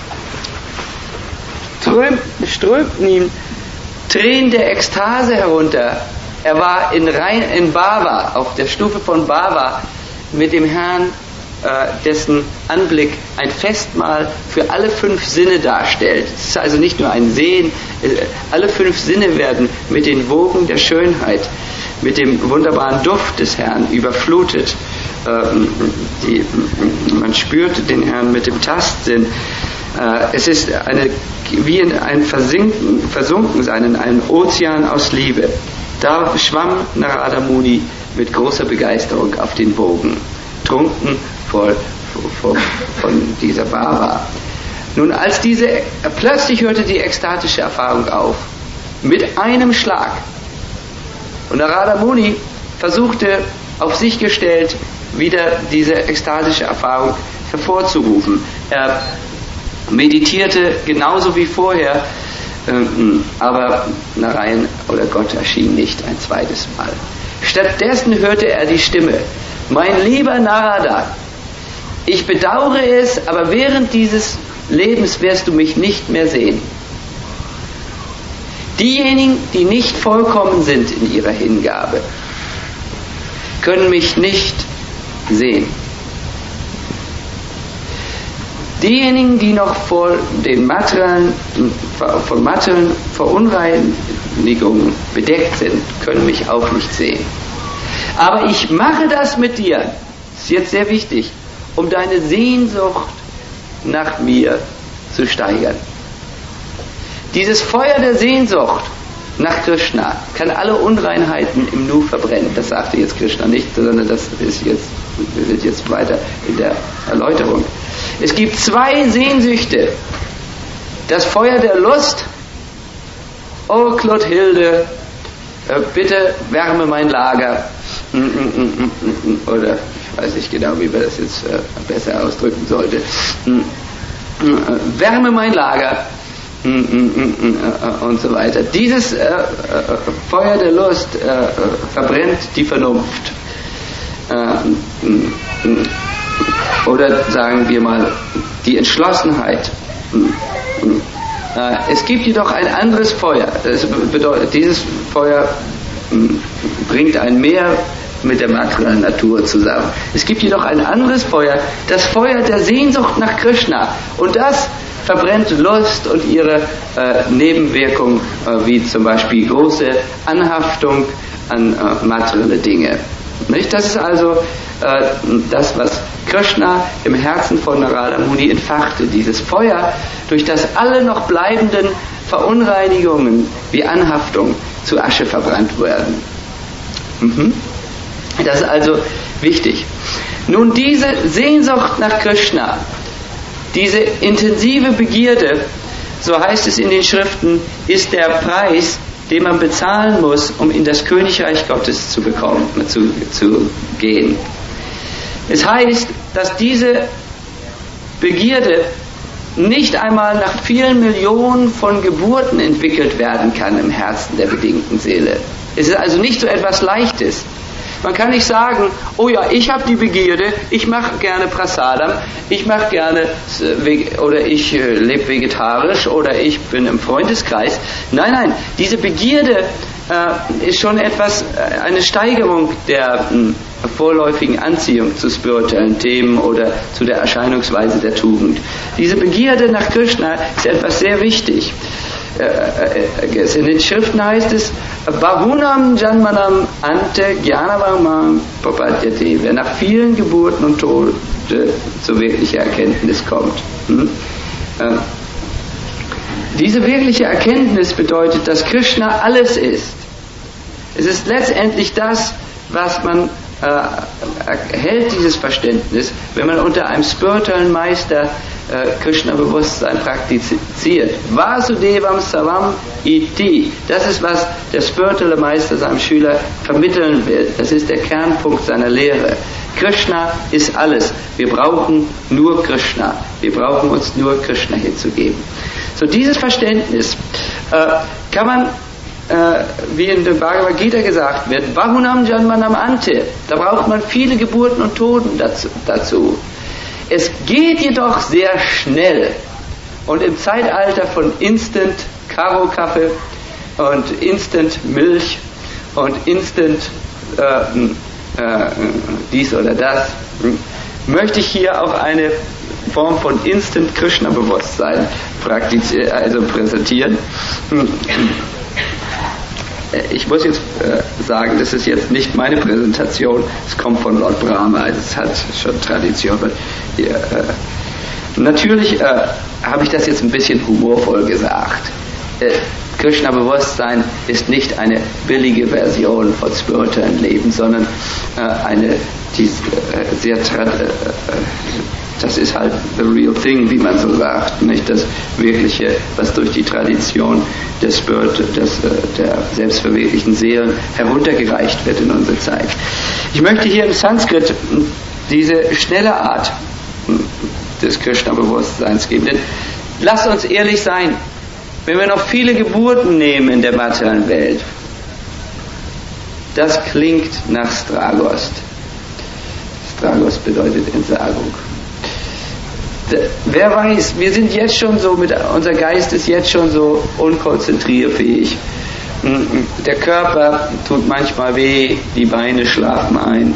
strömten ihm Tränen der Ekstase herunter. Er war in, Rein, in Bhava, auf der Stufe von Bhava, mit dem Herrn, äh, dessen Anblick ein Festmahl für alle fünf Sinne darstellt. Es ist also nicht nur ein Sehen, äh, alle fünf Sinne werden mit den Wogen der Schönheit, mit dem wunderbaren Duft des Herrn überflutet. Ähm, die, man spürt den Herrn mit dem Tastsinn. Äh, es ist eine, wie in ein Versinken, Versunkensein in einem Ozean aus Liebe. Da schwamm Narada Muni mit großer Begeisterung auf den Wogen, trunken vor, vor, von dieser Bhava. Nun, als diese, plötzlich hörte die ekstatische Erfahrung auf, mit einem Schlag. Und Narada Muni versuchte, auf sich gestellt, wieder diese ekstatische Erfahrung hervorzurufen. Er meditierte genauso wie vorher, aber Narayan oder Gott erschien nicht ein zweites Mal. Stattdessen hörte er die Stimme: Mein lieber Narada, ich bedauere es, aber während dieses Lebens wirst du mich nicht mehr sehen. Diejenigen, die nicht vollkommen sind in ihrer Hingabe, können mich nicht sehen. Diejenigen, die noch vor den materiellen, von materiellen Verunreinigungen bedeckt sind, können mich auch nicht sehen. Aber ich mache das mit dir, das ist jetzt sehr wichtig, um deine Sehnsucht nach mir zu steigern. Dieses Feuer der Sehnsucht nach Krishna kann alle Unreinheiten im Nu verbrennen. Das sagte jetzt Krishna nicht, sondern das ist jetzt, wird jetzt weiter in der Erläuterung. Es gibt zwei Sehnsüchte. Das Feuer der Lust. Oh Clothilde, bitte wärme mein Lager. Oder ich weiß nicht genau, wie man das jetzt besser ausdrücken sollte. Wärme mein Lager. Und so weiter. Dieses äh, äh, Feuer der Lust äh, verbrennt die Vernunft. Äh, oder sagen wir mal die Entschlossenheit. Äh, es gibt jedoch ein anderes Feuer. Das bedeutet, dieses Feuer bringt ein mehr mit der materiellen Natur zusammen. Es gibt jedoch ein anderes Feuer, das Feuer der Sehnsucht nach Krishna. Und das verbrennt Lust und ihre äh, Nebenwirkungen, äh, wie zum Beispiel große Anhaftung an äh, materielle Dinge. Nicht? Das ist also äh, das, was Krishna im Herzen von Narada Muni entfachte, dieses Feuer, durch das alle noch bleibenden Verunreinigungen wie Anhaftung zu Asche verbrannt werden. Mhm. Das ist also wichtig. Nun, diese Sehnsucht nach Krishna, diese intensive Begierde, so heißt es in den Schriften, ist der Preis, den man bezahlen muss, um in das Königreich Gottes zu bekommen, zu, zu gehen. Es heißt, dass diese Begierde nicht einmal nach vielen Millionen von Geburten entwickelt werden kann im Herzen der bedingten Seele. Es ist also nicht so etwas Leichtes. Man kann nicht sagen, oh ja, ich habe die Begierde, ich mache gerne Prasadam, ich mache gerne oder ich lebe vegetarisch oder ich bin im Freundeskreis. Nein, nein, diese Begierde äh, ist schon etwas, eine Steigerung der äh, vorläufigen Anziehung zu spirituellen Themen oder zu der Erscheinungsweise der Tugend. Diese Begierde nach Krishna ist etwas sehr wichtig. In den Schriften heißt es, Bahunam Janmanam Ante Jnanavamam Papadyate, wer nach vielen Geburten und Tode zur wirklichen Erkenntnis kommt. Hm? Diese wirkliche Erkenntnis bedeutet, dass Krishna alles ist. Es ist letztendlich das, was man äh, erhält, dieses Verständnis, wenn man unter einem spirituellen Meister äh, Krishna-Bewusstsein praktiziert. Vasudevam Savam Iti. Das ist, was der spirituelle Meister seinem Schüler vermitteln will. Das ist der Kernpunkt seiner Lehre. Krishna ist alles. Wir brauchen nur Krishna. Wir brauchen uns nur Krishna hinzugeben. So, dieses Verständnis äh, kann man, äh, wie in der Bhagavad Gita gesagt wird, Bahunam Janmanam Ante. Da braucht man viele Geburten und Toten dazu. dazu. Es geht jedoch sehr schnell. Und im Zeitalter von Instant Karo-Kaffee und Instant Milch und Instant äh, äh, dies oder das, möchte ich hier auch eine Form von Instant Krishna-Bewusstsein praktizieren, also präsentieren. Ich muss jetzt äh, sagen, das ist jetzt nicht meine Präsentation, es kommt von Lord Brahma, also es hat schon Tradition. Hier, äh, natürlich äh, habe ich das jetzt ein bisschen humorvoll gesagt. Äh, Krishna-Bewusstsein ist nicht eine billige Version von spirituellem Leben, sondern äh, eine, die äh, sehr trad- äh, das ist halt the real thing, wie man so sagt, nicht das Wirkliche, was durch die Tradition des Spirit, des, der selbstverwirklichten Seelen heruntergereicht wird in unsere Zeit. Ich möchte hier im Sanskrit diese schnelle Art des Krishna-Bewusstseins geben, denn lasst uns ehrlich sein, wenn wir noch viele Geburten nehmen in der materiellen Welt, das klingt nach Stragos. Stragos bedeutet Entsagung. Wer weiß, wir sind jetzt schon so, mit, unser Geist ist jetzt schon so unkonzentrierfähig. Der Körper tut manchmal weh, die Beine schlafen ein.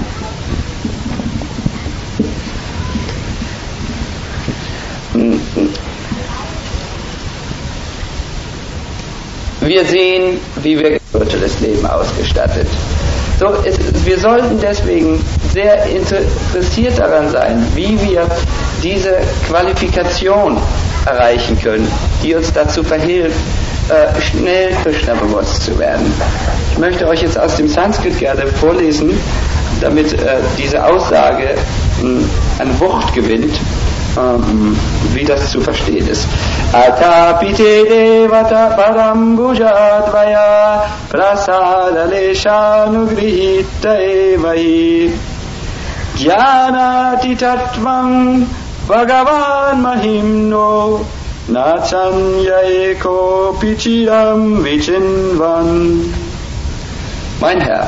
Wir sehen, wie wir spirituelles Leben ausgestattet. So, es, wir sollten deswegen sehr interessiert daran sein, wie wir diese Qualifikation erreichen können, die uns dazu verhilft, äh, schnell Krishna bewusst zu werden. Ich möchte euch jetzt aus dem Sanskrit gerne vorlesen, damit äh, diese Aussage mh, an Wucht gewinnt, ähm, wie das zu verstehen ist. Atapite devata param bhujadvaya prasadaleshanugrihita evahi jnanati tattvam bhagavan mahimno nachanyayeko pichiram vichinvan. Mein Herr,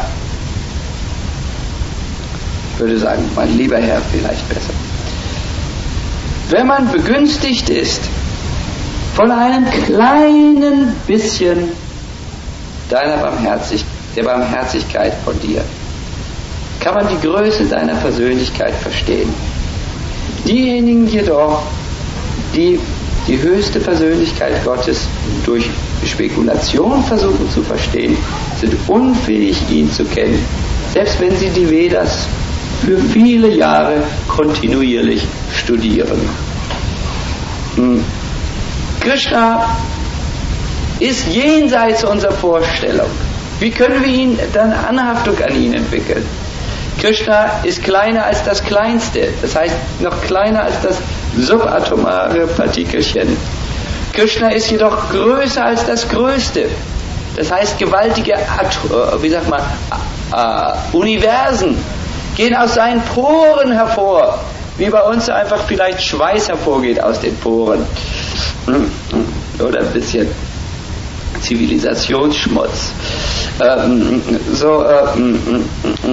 ich würde sagen, mein lieber Herr vielleicht besser. Wenn man begünstigt ist von einem kleinen bisschen deiner Barmherzig- der Barmherzigkeit von dir, kann man die Größe deiner Persönlichkeit verstehen. Diejenigen jedoch, die die höchste Persönlichkeit Gottes durch Spekulation versuchen zu verstehen, sind unfähig, ihn zu kennen, selbst wenn sie die Vedas für viele Jahre kontinuierlich studieren. Hm. Krishna ist jenseits unserer Vorstellung. Wie können wir ihn dann Anhaftung an ihn entwickeln? Krishna ist kleiner als das Kleinste, das heißt noch kleiner als das subatomare Partikelchen. Krishna ist jedoch größer als das Größte, das heißt gewaltige At- wie sagt man, äh, Universen gehen aus seinen Poren hervor, wie bei uns einfach vielleicht Schweiß hervorgeht aus den Poren. Oder ein bisschen Zivilisationsschmutz. Ähm, so, ähm,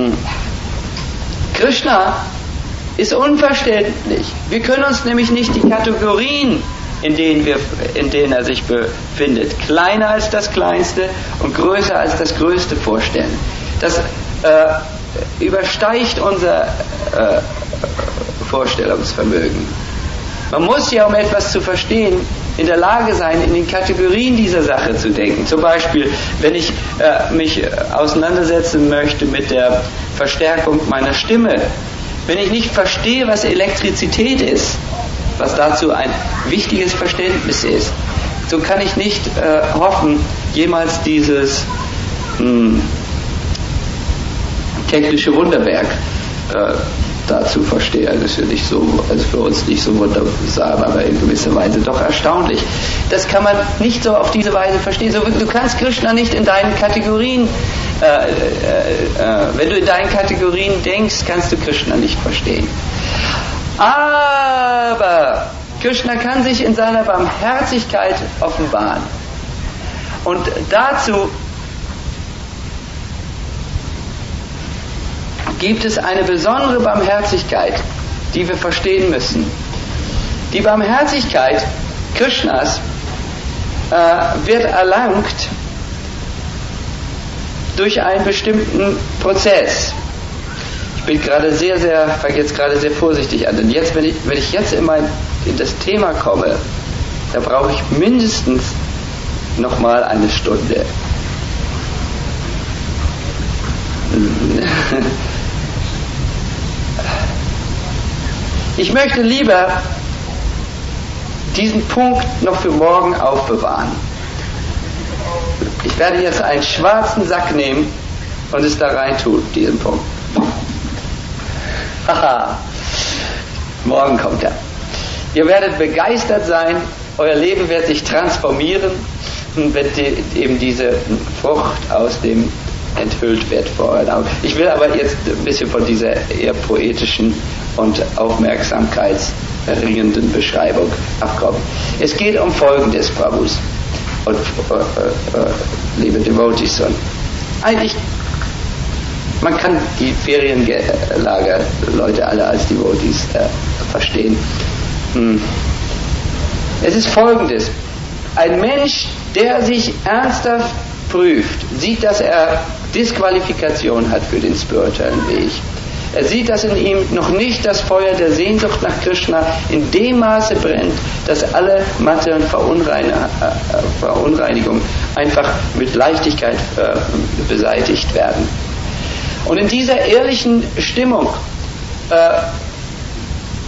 Krishna ist unverständlich. Wir können uns nämlich nicht die Kategorien, in denen, wir, in denen er sich befindet, kleiner als das Kleinste und größer als das Größte vorstellen. Das äh, übersteigt unser äh, Vorstellungsvermögen. Man muss ja, um etwas zu verstehen, in der Lage sein, in den Kategorien dieser Sache zu denken. Zum Beispiel, wenn ich äh, mich auseinandersetzen möchte mit der Verstärkung meiner Stimme, wenn ich nicht verstehe, was Elektrizität ist, was dazu ein wichtiges Verständnis ist, so kann ich nicht äh, hoffen, jemals dieses mh, technische Wunderwerk äh, dazu verstehen. Das ist ja nicht so, also für uns nicht so wundersam, aber in gewisser Weise doch erstaunlich. Das kann man nicht so auf diese Weise verstehen. So, du kannst Krishna nicht in deinen Kategorien, äh, äh, äh, wenn du in deinen Kategorien denkst, kannst du Krishna nicht verstehen. Aber Krishna kann sich in seiner Barmherzigkeit offenbaren. Und dazu gibt es eine besondere Barmherzigkeit, die wir verstehen müssen. Die Barmherzigkeit Krishnas äh, wird erlangt durch einen bestimmten Prozess. Ich bin gerade sehr, sehr, fange jetzt gerade sehr vorsichtig an, denn jetzt, wenn ich, wenn ich jetzt in, mein, in das Thema komme, da brauche ich mindestens nochmal eine Stunde. Ich möchte lieber diesen Punkt noch für morgen aufbewahren. Ich werde jetzt einen schwarzen Sack nehmen und es da rein tun, diesen Punkt. Haha, morgen kommt er. Ihr werdet begeistert sein, euer Leben wird sich transformieren, wenn die, eben diese Frucht aus dem enthüllt wird vor euren Augen. Ich will aber jetzt ein bisschen von dieser eher poetischen und aufmerksamkeitserringenden Beschreibung abkommen. Es geht um Folgendes, Prabhus und äh, äh, liebe Devotees. Und eigentlich, man kann die Ferienlager-Leute alle als Devotees äh, verstehen. Hm. Es ist Folgendes. Ein Mensch, der sich ernsthaft prüft, sieht, dass er Disqualifikation hat für den spirituellen Weg. Er sieht, dass in ihm noch nicht das Feuer der Sehnsucht nach Krishna in dem Maße brennt, dass alle Matte und Verunreinigung einfach mit Leichtigkeit äh, beseitigt werden. Und in dieser ehrlichen Stimmung äh,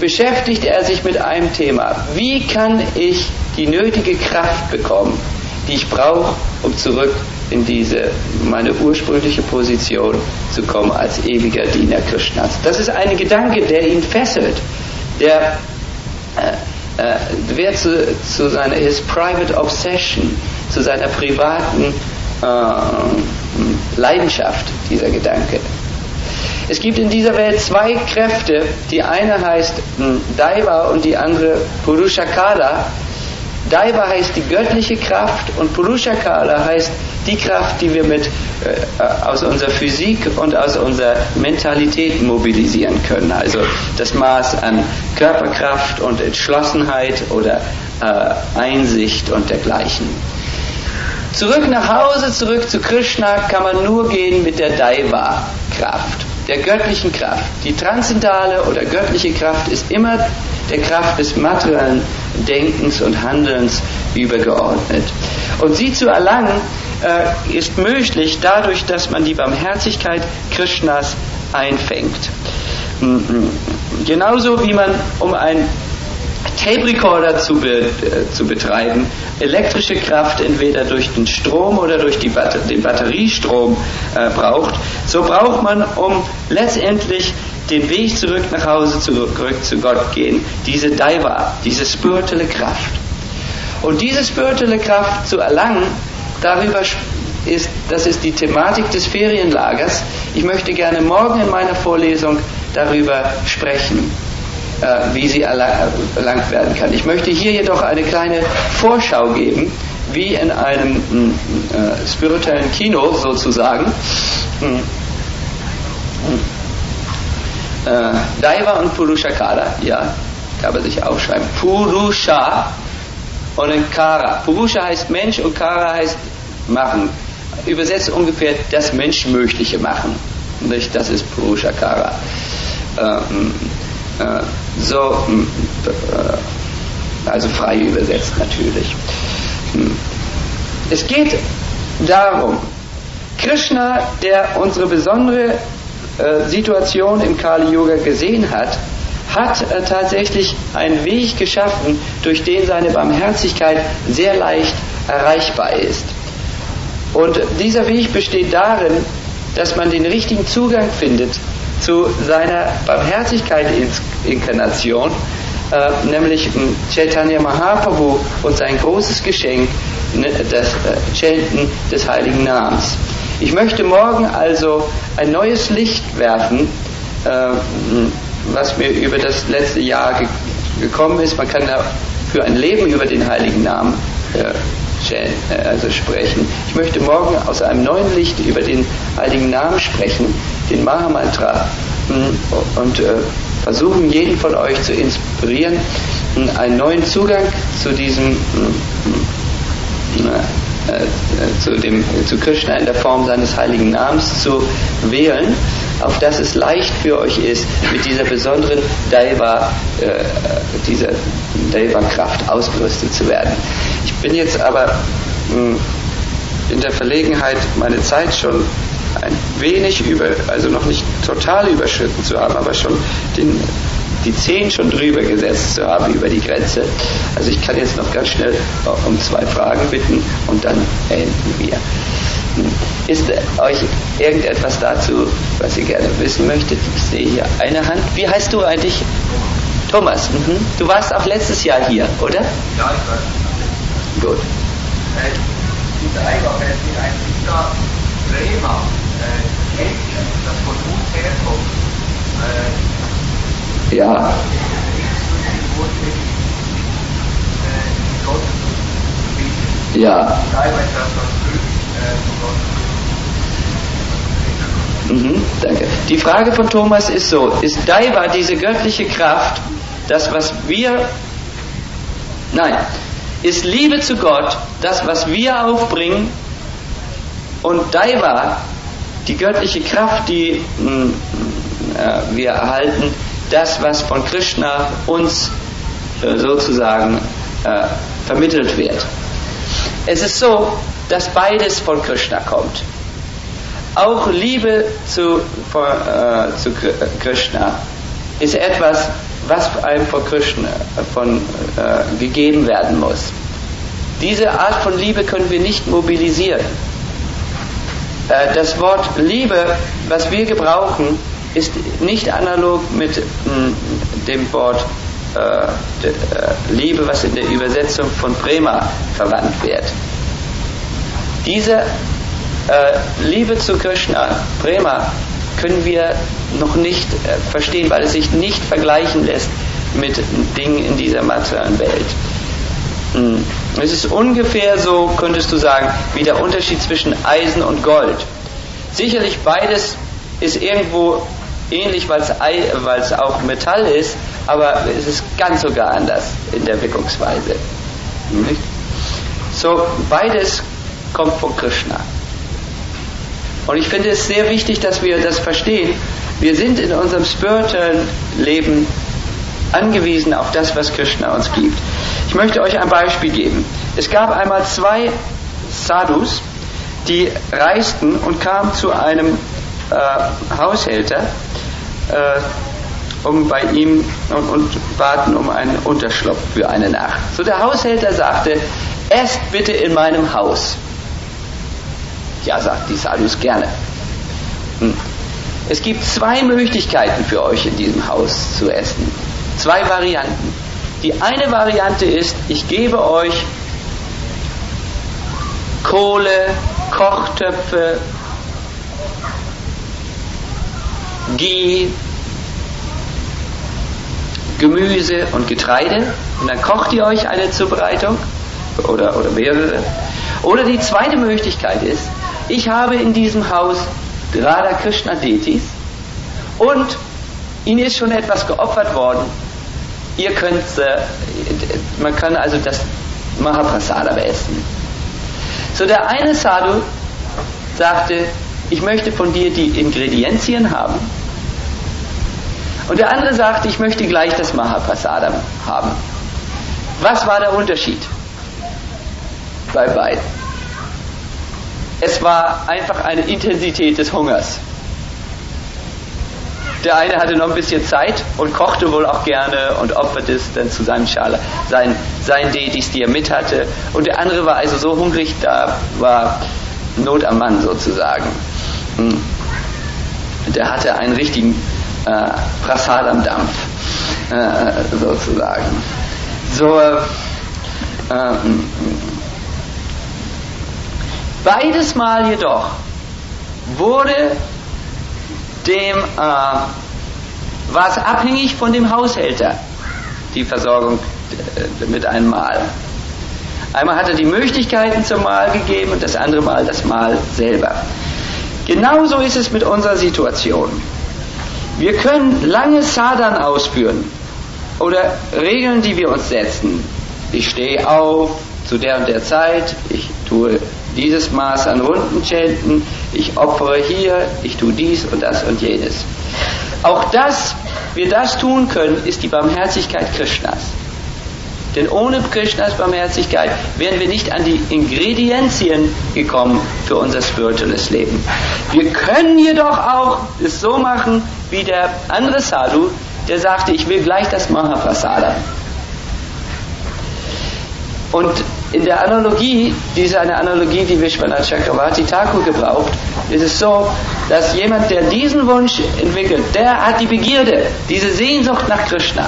beschäftigt er sich mit einem Thema. Wie kann ich die nötige Kraft bekommen, die ich brauche, um zurück in diese, meine ursprüngliche Position zu kommen als ewiger Diener Krishnas? Das ist ein Gedanke, der ihn fesselt, der äh, äh, wird zu, zu seiner his private obsession, zu seiner privaten äh, Leidenschaft, dieser Gedanke. Es gibt in dieser Welt zwei Kräfte, die eine heißt Daiva und die andere Purushakala. Daiva heißt die göttliche Kraft und Purushakala heißt die Kraft, die wir mit, äh, aus unserer Physik und aus unserer Mentalität mobilisieren können. Also das Maß an Körperkraft und Entschlossenheit oder äh, Einsicht und dergleichen. Zurück nach Hause, zurück zu Krishna kann man nur gehen mit der Daiva-Kraft, der göttlichen Kraft. Die transzendentale oder göttliche Kraft ist immer der Kraft des materiellen Denkens und Handelns übergeordnet. Und sie zu erlangen äh, ist möglich dadurch, dass man die Barmherzigkeit Krishnas einfängt. Genauso wie man, um ein Tape Recorder zu, be, äh, zu betreiben, elektrische Kraft entweder durch den Strom oder durch die Batter- den Batteriestrom äh, braucht, so braucht man, um letztendlich den Weg zurück nach Hause zurück zu Gott gehen, diese Daiva, diese spirituelle Kraft. Und diese spirituelle Kraft zu erlangen, darüber ist, das ist die Thematik des Ferienlagers. Ich möchte gerne morgen in meiner Vorlesung darüber sprechen, wie sie erlangt werden kann. Ich möchte hier jedoch eine kleine Vorschau geben, wie in einem äh, spirituellen Kino sozusagen. Äh, Daiva und Purushakala, ja, kann man sich aufschreiben. Purusha und ein Kara. Purusha heißt Mensch und Kara heißt machen. Übersetzt ungefähr das Menschmögliche machen. Nicht? Das ist Purushakara. Ähm, So, also frei übersetzt natürlich. Es geht darum, Krishna, der unsere besondere Situation im Kali Yuga gesehen hat, hat tatsächlich einen Weg geschaffen, durch den seine Barmherzigkeit sehr leicht erreichbar ist. Und dieser Weg besteht darin, dass man den richtigen Zugang findet zu seiner Barmherzigkeit-Inkarnation, äh, nämlich Chaitanya Mahaprabhu und sein großes Geschenk, ne, das äh, Chanten des Heiligen Namens. Ich möchte morgen also ein neues Licht werfen, äh, was mir über das letzte Jahr ge- gekommen ist. Man kann da für ein Leben über den Heiligen Namen äh, also sprechen. Ich möchte morgen aus einem neuen Licht über den Heiligen Namen sprechen, den Mahamantra, und äh, versuchen, jeden von euch zu inspirieren, einen neuen Zugang zu diesem äh, äh, zu dem zu Krishna in der Form seines Heiligen Namens zu wählen, auf dass es leicht für euch ist, mit dieser besonderen Daiva, äh, dieser Daiva-Kraft ausgerüstet zu werden. Ich bin jetzt aber mh, in der Verlegenheit, meine Zeit schon ein wenig über, also noch nicht total überschritten zu haben, aber schon den, die zehn schon drüber gesetzt zu haben über die Grenze. Also ich kann jetzt noch ganz schnell um zwei Fragen bitten und dann enden wir. Ist euch irgendetwas dazu, was ihr gerne wissen möchtet? Ich sehe hier eine Hand. Wie heißt du eigentlich? Thomas. Mhm. Du warst auch letztes Jahr hier, oder? Ja, ich weiß. Gut. Äh, dieser Eigerfeld ist ein dicker Bremer, äh, Kästchen, das von uns herkommt. Äh, ja. Ja. Mhm, danke. Die Frage von Thomas ist so: Ist Daiva, diese göttliche Kraft, das, was wir. Nein. Ist Liebe zu Gott das, was wir aufbringen, und Daiva, die göttliche Kraft, die mh, äh, wir erhalten, das, was von Krishna uns äh, sozusagen äh, vermittelt wird. Es ist so, dass beides von Krishna kommt. Auch Liebe zu, von, äh, zu Krishna ist etwas, was einem von Krishna von, äh, gegeben werden muss. Diese Art von Liebe können wir nicht mobilisieren. Äh, das Wort Liebe, was wir gebrauchen, ist nicht analog mit mh, dem Wort äh, de, äh, Liebe, was in der Übersetzung von Prema verwandt wird. Diese äh, Liebe zu Krishna, Prema, können wir noch nicht äh, verstehen, weil es sich nicht vergleichen lässt mit Dingen in dieser materiellen Welt. Hm. Es ist ungefähr so, könntest du sagen, wie der Unterschied zwischen Eisen und Gold. Sicherlich beides ist irgendwo ähnlich, weil es auch Metall ist, aber es ist ganz sogar anders in der Wirkungsweise. Nicht? So, beides kommt von Krishna. Und ich finde es sehr wichtig, dass wir das verstehen. Wir sind in unserem spirituellen Leben angewiesen auf das, was Krishna uns gibt. Ich möchte euch ein Beispiel geben. Es gab einmal zwei Sadhus, die reisten und kamen zu einem äh, Haushälter, äh, um bei ihm und, und baten um einen Unterschlupf für eine Nacht. So, der Haushälter sagte: Esst bitte in meinem Haus. Ja, sagt die Sadhus, gerne. Hm. Es gibt zwei Möglichkeiten für euch in diesem Haus zu essen. Zwei Varianten. Die eine Variante ist, ich gebe euch Kohle, Kochtöpfe, Ghee, Gemüse und Getreide, und dann kocht ihr euch eine Zubereitung oder, oder mehrere. Oder die zweite Möglichkeit ist, ich habe in diesem Haus Radha Krishna Deities und ihnen ist schon etwas geopfert worden. Ihr könnt, äh, man kann also das Mahaprasada essen. So, der eine Sadhu sagte, ich möchte von dir die Ingredienzien haben. Und der andere sagte, ich möchte gleich das Mahaprasada haben. Was war der Unterschied bei beiden? Es war einfach eine Intensität des Hungers. Der eine hatte noch ein bisschen Zeit und kochte wohl auch gerne und opferte es dann zu seinem Schala, sein, sein Deities, die er mit hatte. Und der andere war also so hungrig, da war Not am Mann sozusagen. Der hatte einen richtigen äh, Prasadam-Dampf äh, sozusagen. So, äh, äh, beides Mal jedoch wurde dem äh, war es abhängig von dem Haushälter, die Versorgung äh, mit einem Mahl. Einmal hat er die Möglichkeiten zum Mahl gegeben und das andere Mal das Mahl selber. Genauso ist es mit unserer Situation. Wir können lange Sadhan ausführen oder Regeln, die wir uns setzen. Ich stehe auf zu der und der Zeit, ich tue dieses Maß an Runden chanten, ich opfere hier, ich tue dies und das und jenes. Auch das, wir das tun können, ist die Barmherzigkeit Krishnas. Denn ohne Krishnas Barmherzigkeit wären wir nicht an die Ingredienzien gekommen für unser spirituelles Leben. Wir können jedoch auch es so machen, wie der andere Sadhu, der sagte, ich will gleich das Mahaprasada. Und in der Analogie, diese eine Analogie, die Vishwanath Chakravarti Thakur gebraucht, ist es so, dass jemand, der diesen Wunsch entwickelt, der hat die Begierde, diese Sehnsucht nach Krishna.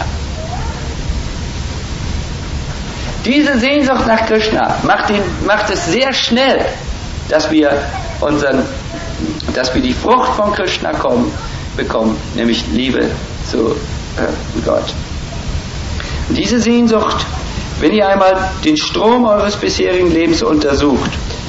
Diese Sehnsucht nach Krishna macht, ihn, macht es sehr schnell, dass wir, unseren, dass wir die Frucht von Krishna kommen, bekommen, nämlich Liebe zu äh, Gott. Und diese Sehnsucht, wenn ihr einmal den Strom eures bisherigen Lebens untersucht,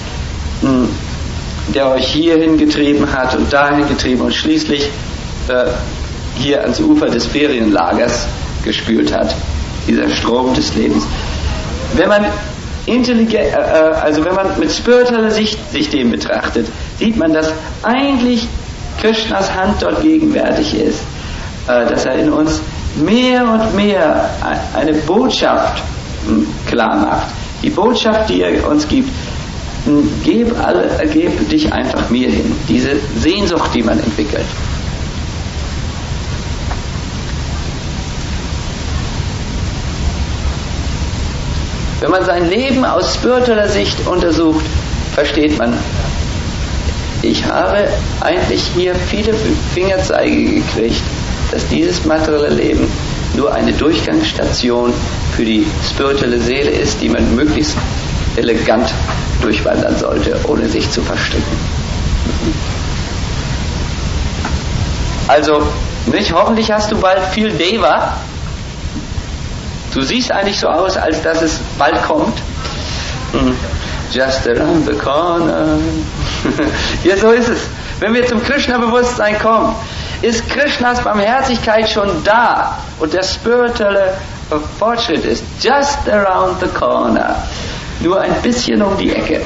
der euch hierhin getrieben hat und dahin getrieben und schließlich äh, hier ans Ufer des Ferienlagers gespült hat, dieser Strom des Lebens. Wenn man intelligent, äh, also wenn man mit spiritueller Sicht sich dem betrachtet, sieht man, dass eigentlich Krishnas Hand dort gegenwärtig ist, äh, dass er in uns mehr und mehr eine Botschaft klar macht. Die Botschaft, die er uns gibt, gib, alle, gib dich einfach mir hin. Diese Sehnsucht, die man entwickelt. Wenn man sein Leben aus spiritueller Sicht untersucht, versteht man, ich habe eigentlich hier viele Fingerzeige gekriegt, dass dieses materielle Leben nur eine Durchgangsstation für die spirituelle Seele ist, die man möglichst elegant durchwandern sollte, ohne sich zu verstricken. Also, nicht? Hoffentlich hast du bald viel Deva. Du siehst eigentlich so aus, als dass es bald kommt. Just around the corner. Ja, so ist es. Wenn wir zum Krishna-Bewusstsein kommen, ist Krishnas Barmherzigkeit schon da und der spirituelle Fortschritt ist just around the corner. Nur ein bisschen um die Ecke.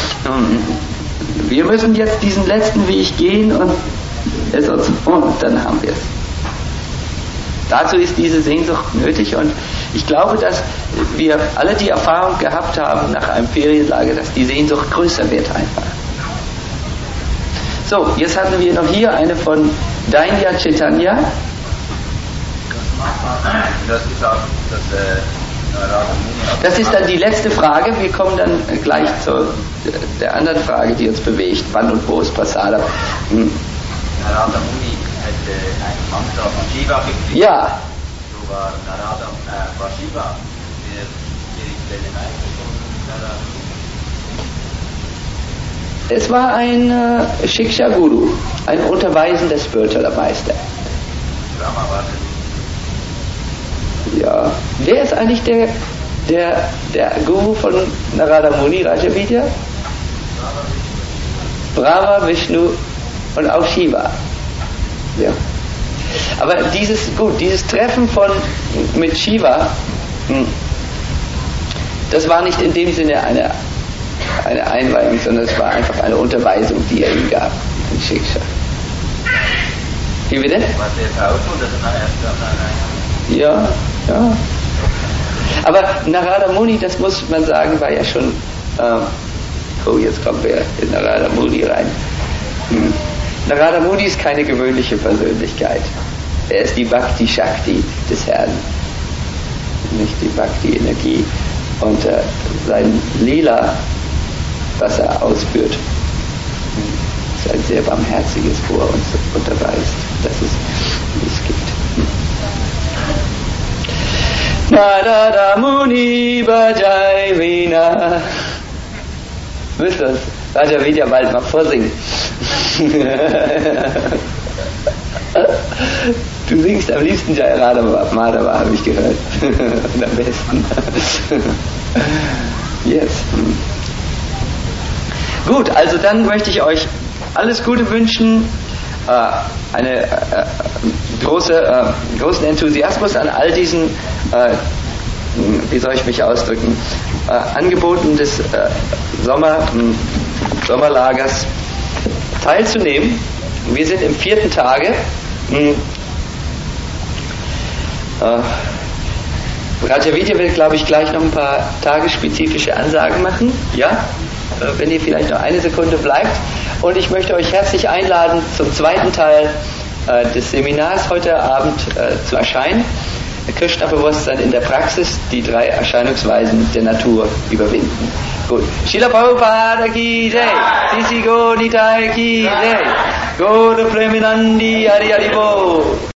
Wir müssen jetzt diesen letzten Weg gehen und es uns, und dann haben wir es. Dazu ist diese Sehnsucht nötig und ich glaube, dass wir alle die Erfahrung gehabt haben nach einem Ferienlager, dass die Sehnsucht größer wird einfach. So, jetzt hatten wir noch hier eine von Dainya Chaitanya. Das ist auch das, äh, das ist dann die letzte Frage. Wir kommen dann gleich zu der anderen Frage, die uns bewegt. Wann und wo ist Prasada? Hm. Narada Muni hätte ein Mantra von Shiva gekriegt. Ja. So war Narada, äh, war Shiva der spirituelle Meister von Narada Muni. Es war ein äh, Shiksha Guru, ein unterweisender spiritueller Meister. Brahma war der. Ja. Wer ist eigentlich der, der, der Guru von Narada Muni, Rajavidya? Brahma, Vishnu und auch Shiva. Ja. Aber dieses, gut, dieses Treffen von, mit Shiva, das war nicht in dem Sinne eine, eine Einweihung, sondern es war einfach eine Unterweisung, die er ihm gab, in Shiksha. Wie bitte? War der Auto oder erst Ja, ja. Aber Narada Muni, das muss man sagen, war ja schon, ähm, oh, jetzt kommen wir in Narada Muni rein. Hm. Narada Muni ist keine gewöhnliche Persönlichkeit. Er ist die Bhakti Shakti des Herrn, nicht die Bhakti Energie. Und äh, sein Lila, was er ausführt, ist ein sehr barmherziges, wo er uns unterweist, dass es nichts gibt. Narada Muni Bhajai Vina. Müsst ihr das Rajavidya bald mal vorsingen. Du singst am liebsten Jai Radha Madhava, habe ich gehört. Und am besten. Yes. Gut, also dann möchte ich euch alles Gute wünschen, äh, eine äh, große, äh, großen Enthusiasmus an all diesen, äh, wie soll ich mich ausdrücken, äh, Angeboten des äh, Sommer, äh, Sommerlagers teilzunehmen. Wir sind im vierten Tage. Äh, Rajavidya will, glaube ich, gleich noch ein paar tagesspezifische Ansagen machen. Ja? Äh, wenn ihr vielleicht noch eine Sekunde bleibt. Und ich möchte euch herzlich einladen, zum zweiten Teil äh, des Seminars heute Abend äh, zu erscheinen. Krishna-Bewusstsein in der Praxis, die drei Erscheinungsweisen der Natur überwinden. Gut. Srila Prabhupada ki jai, Sisi Go Nitai ki jai, Gaura Premanandi Hari Hari Bo.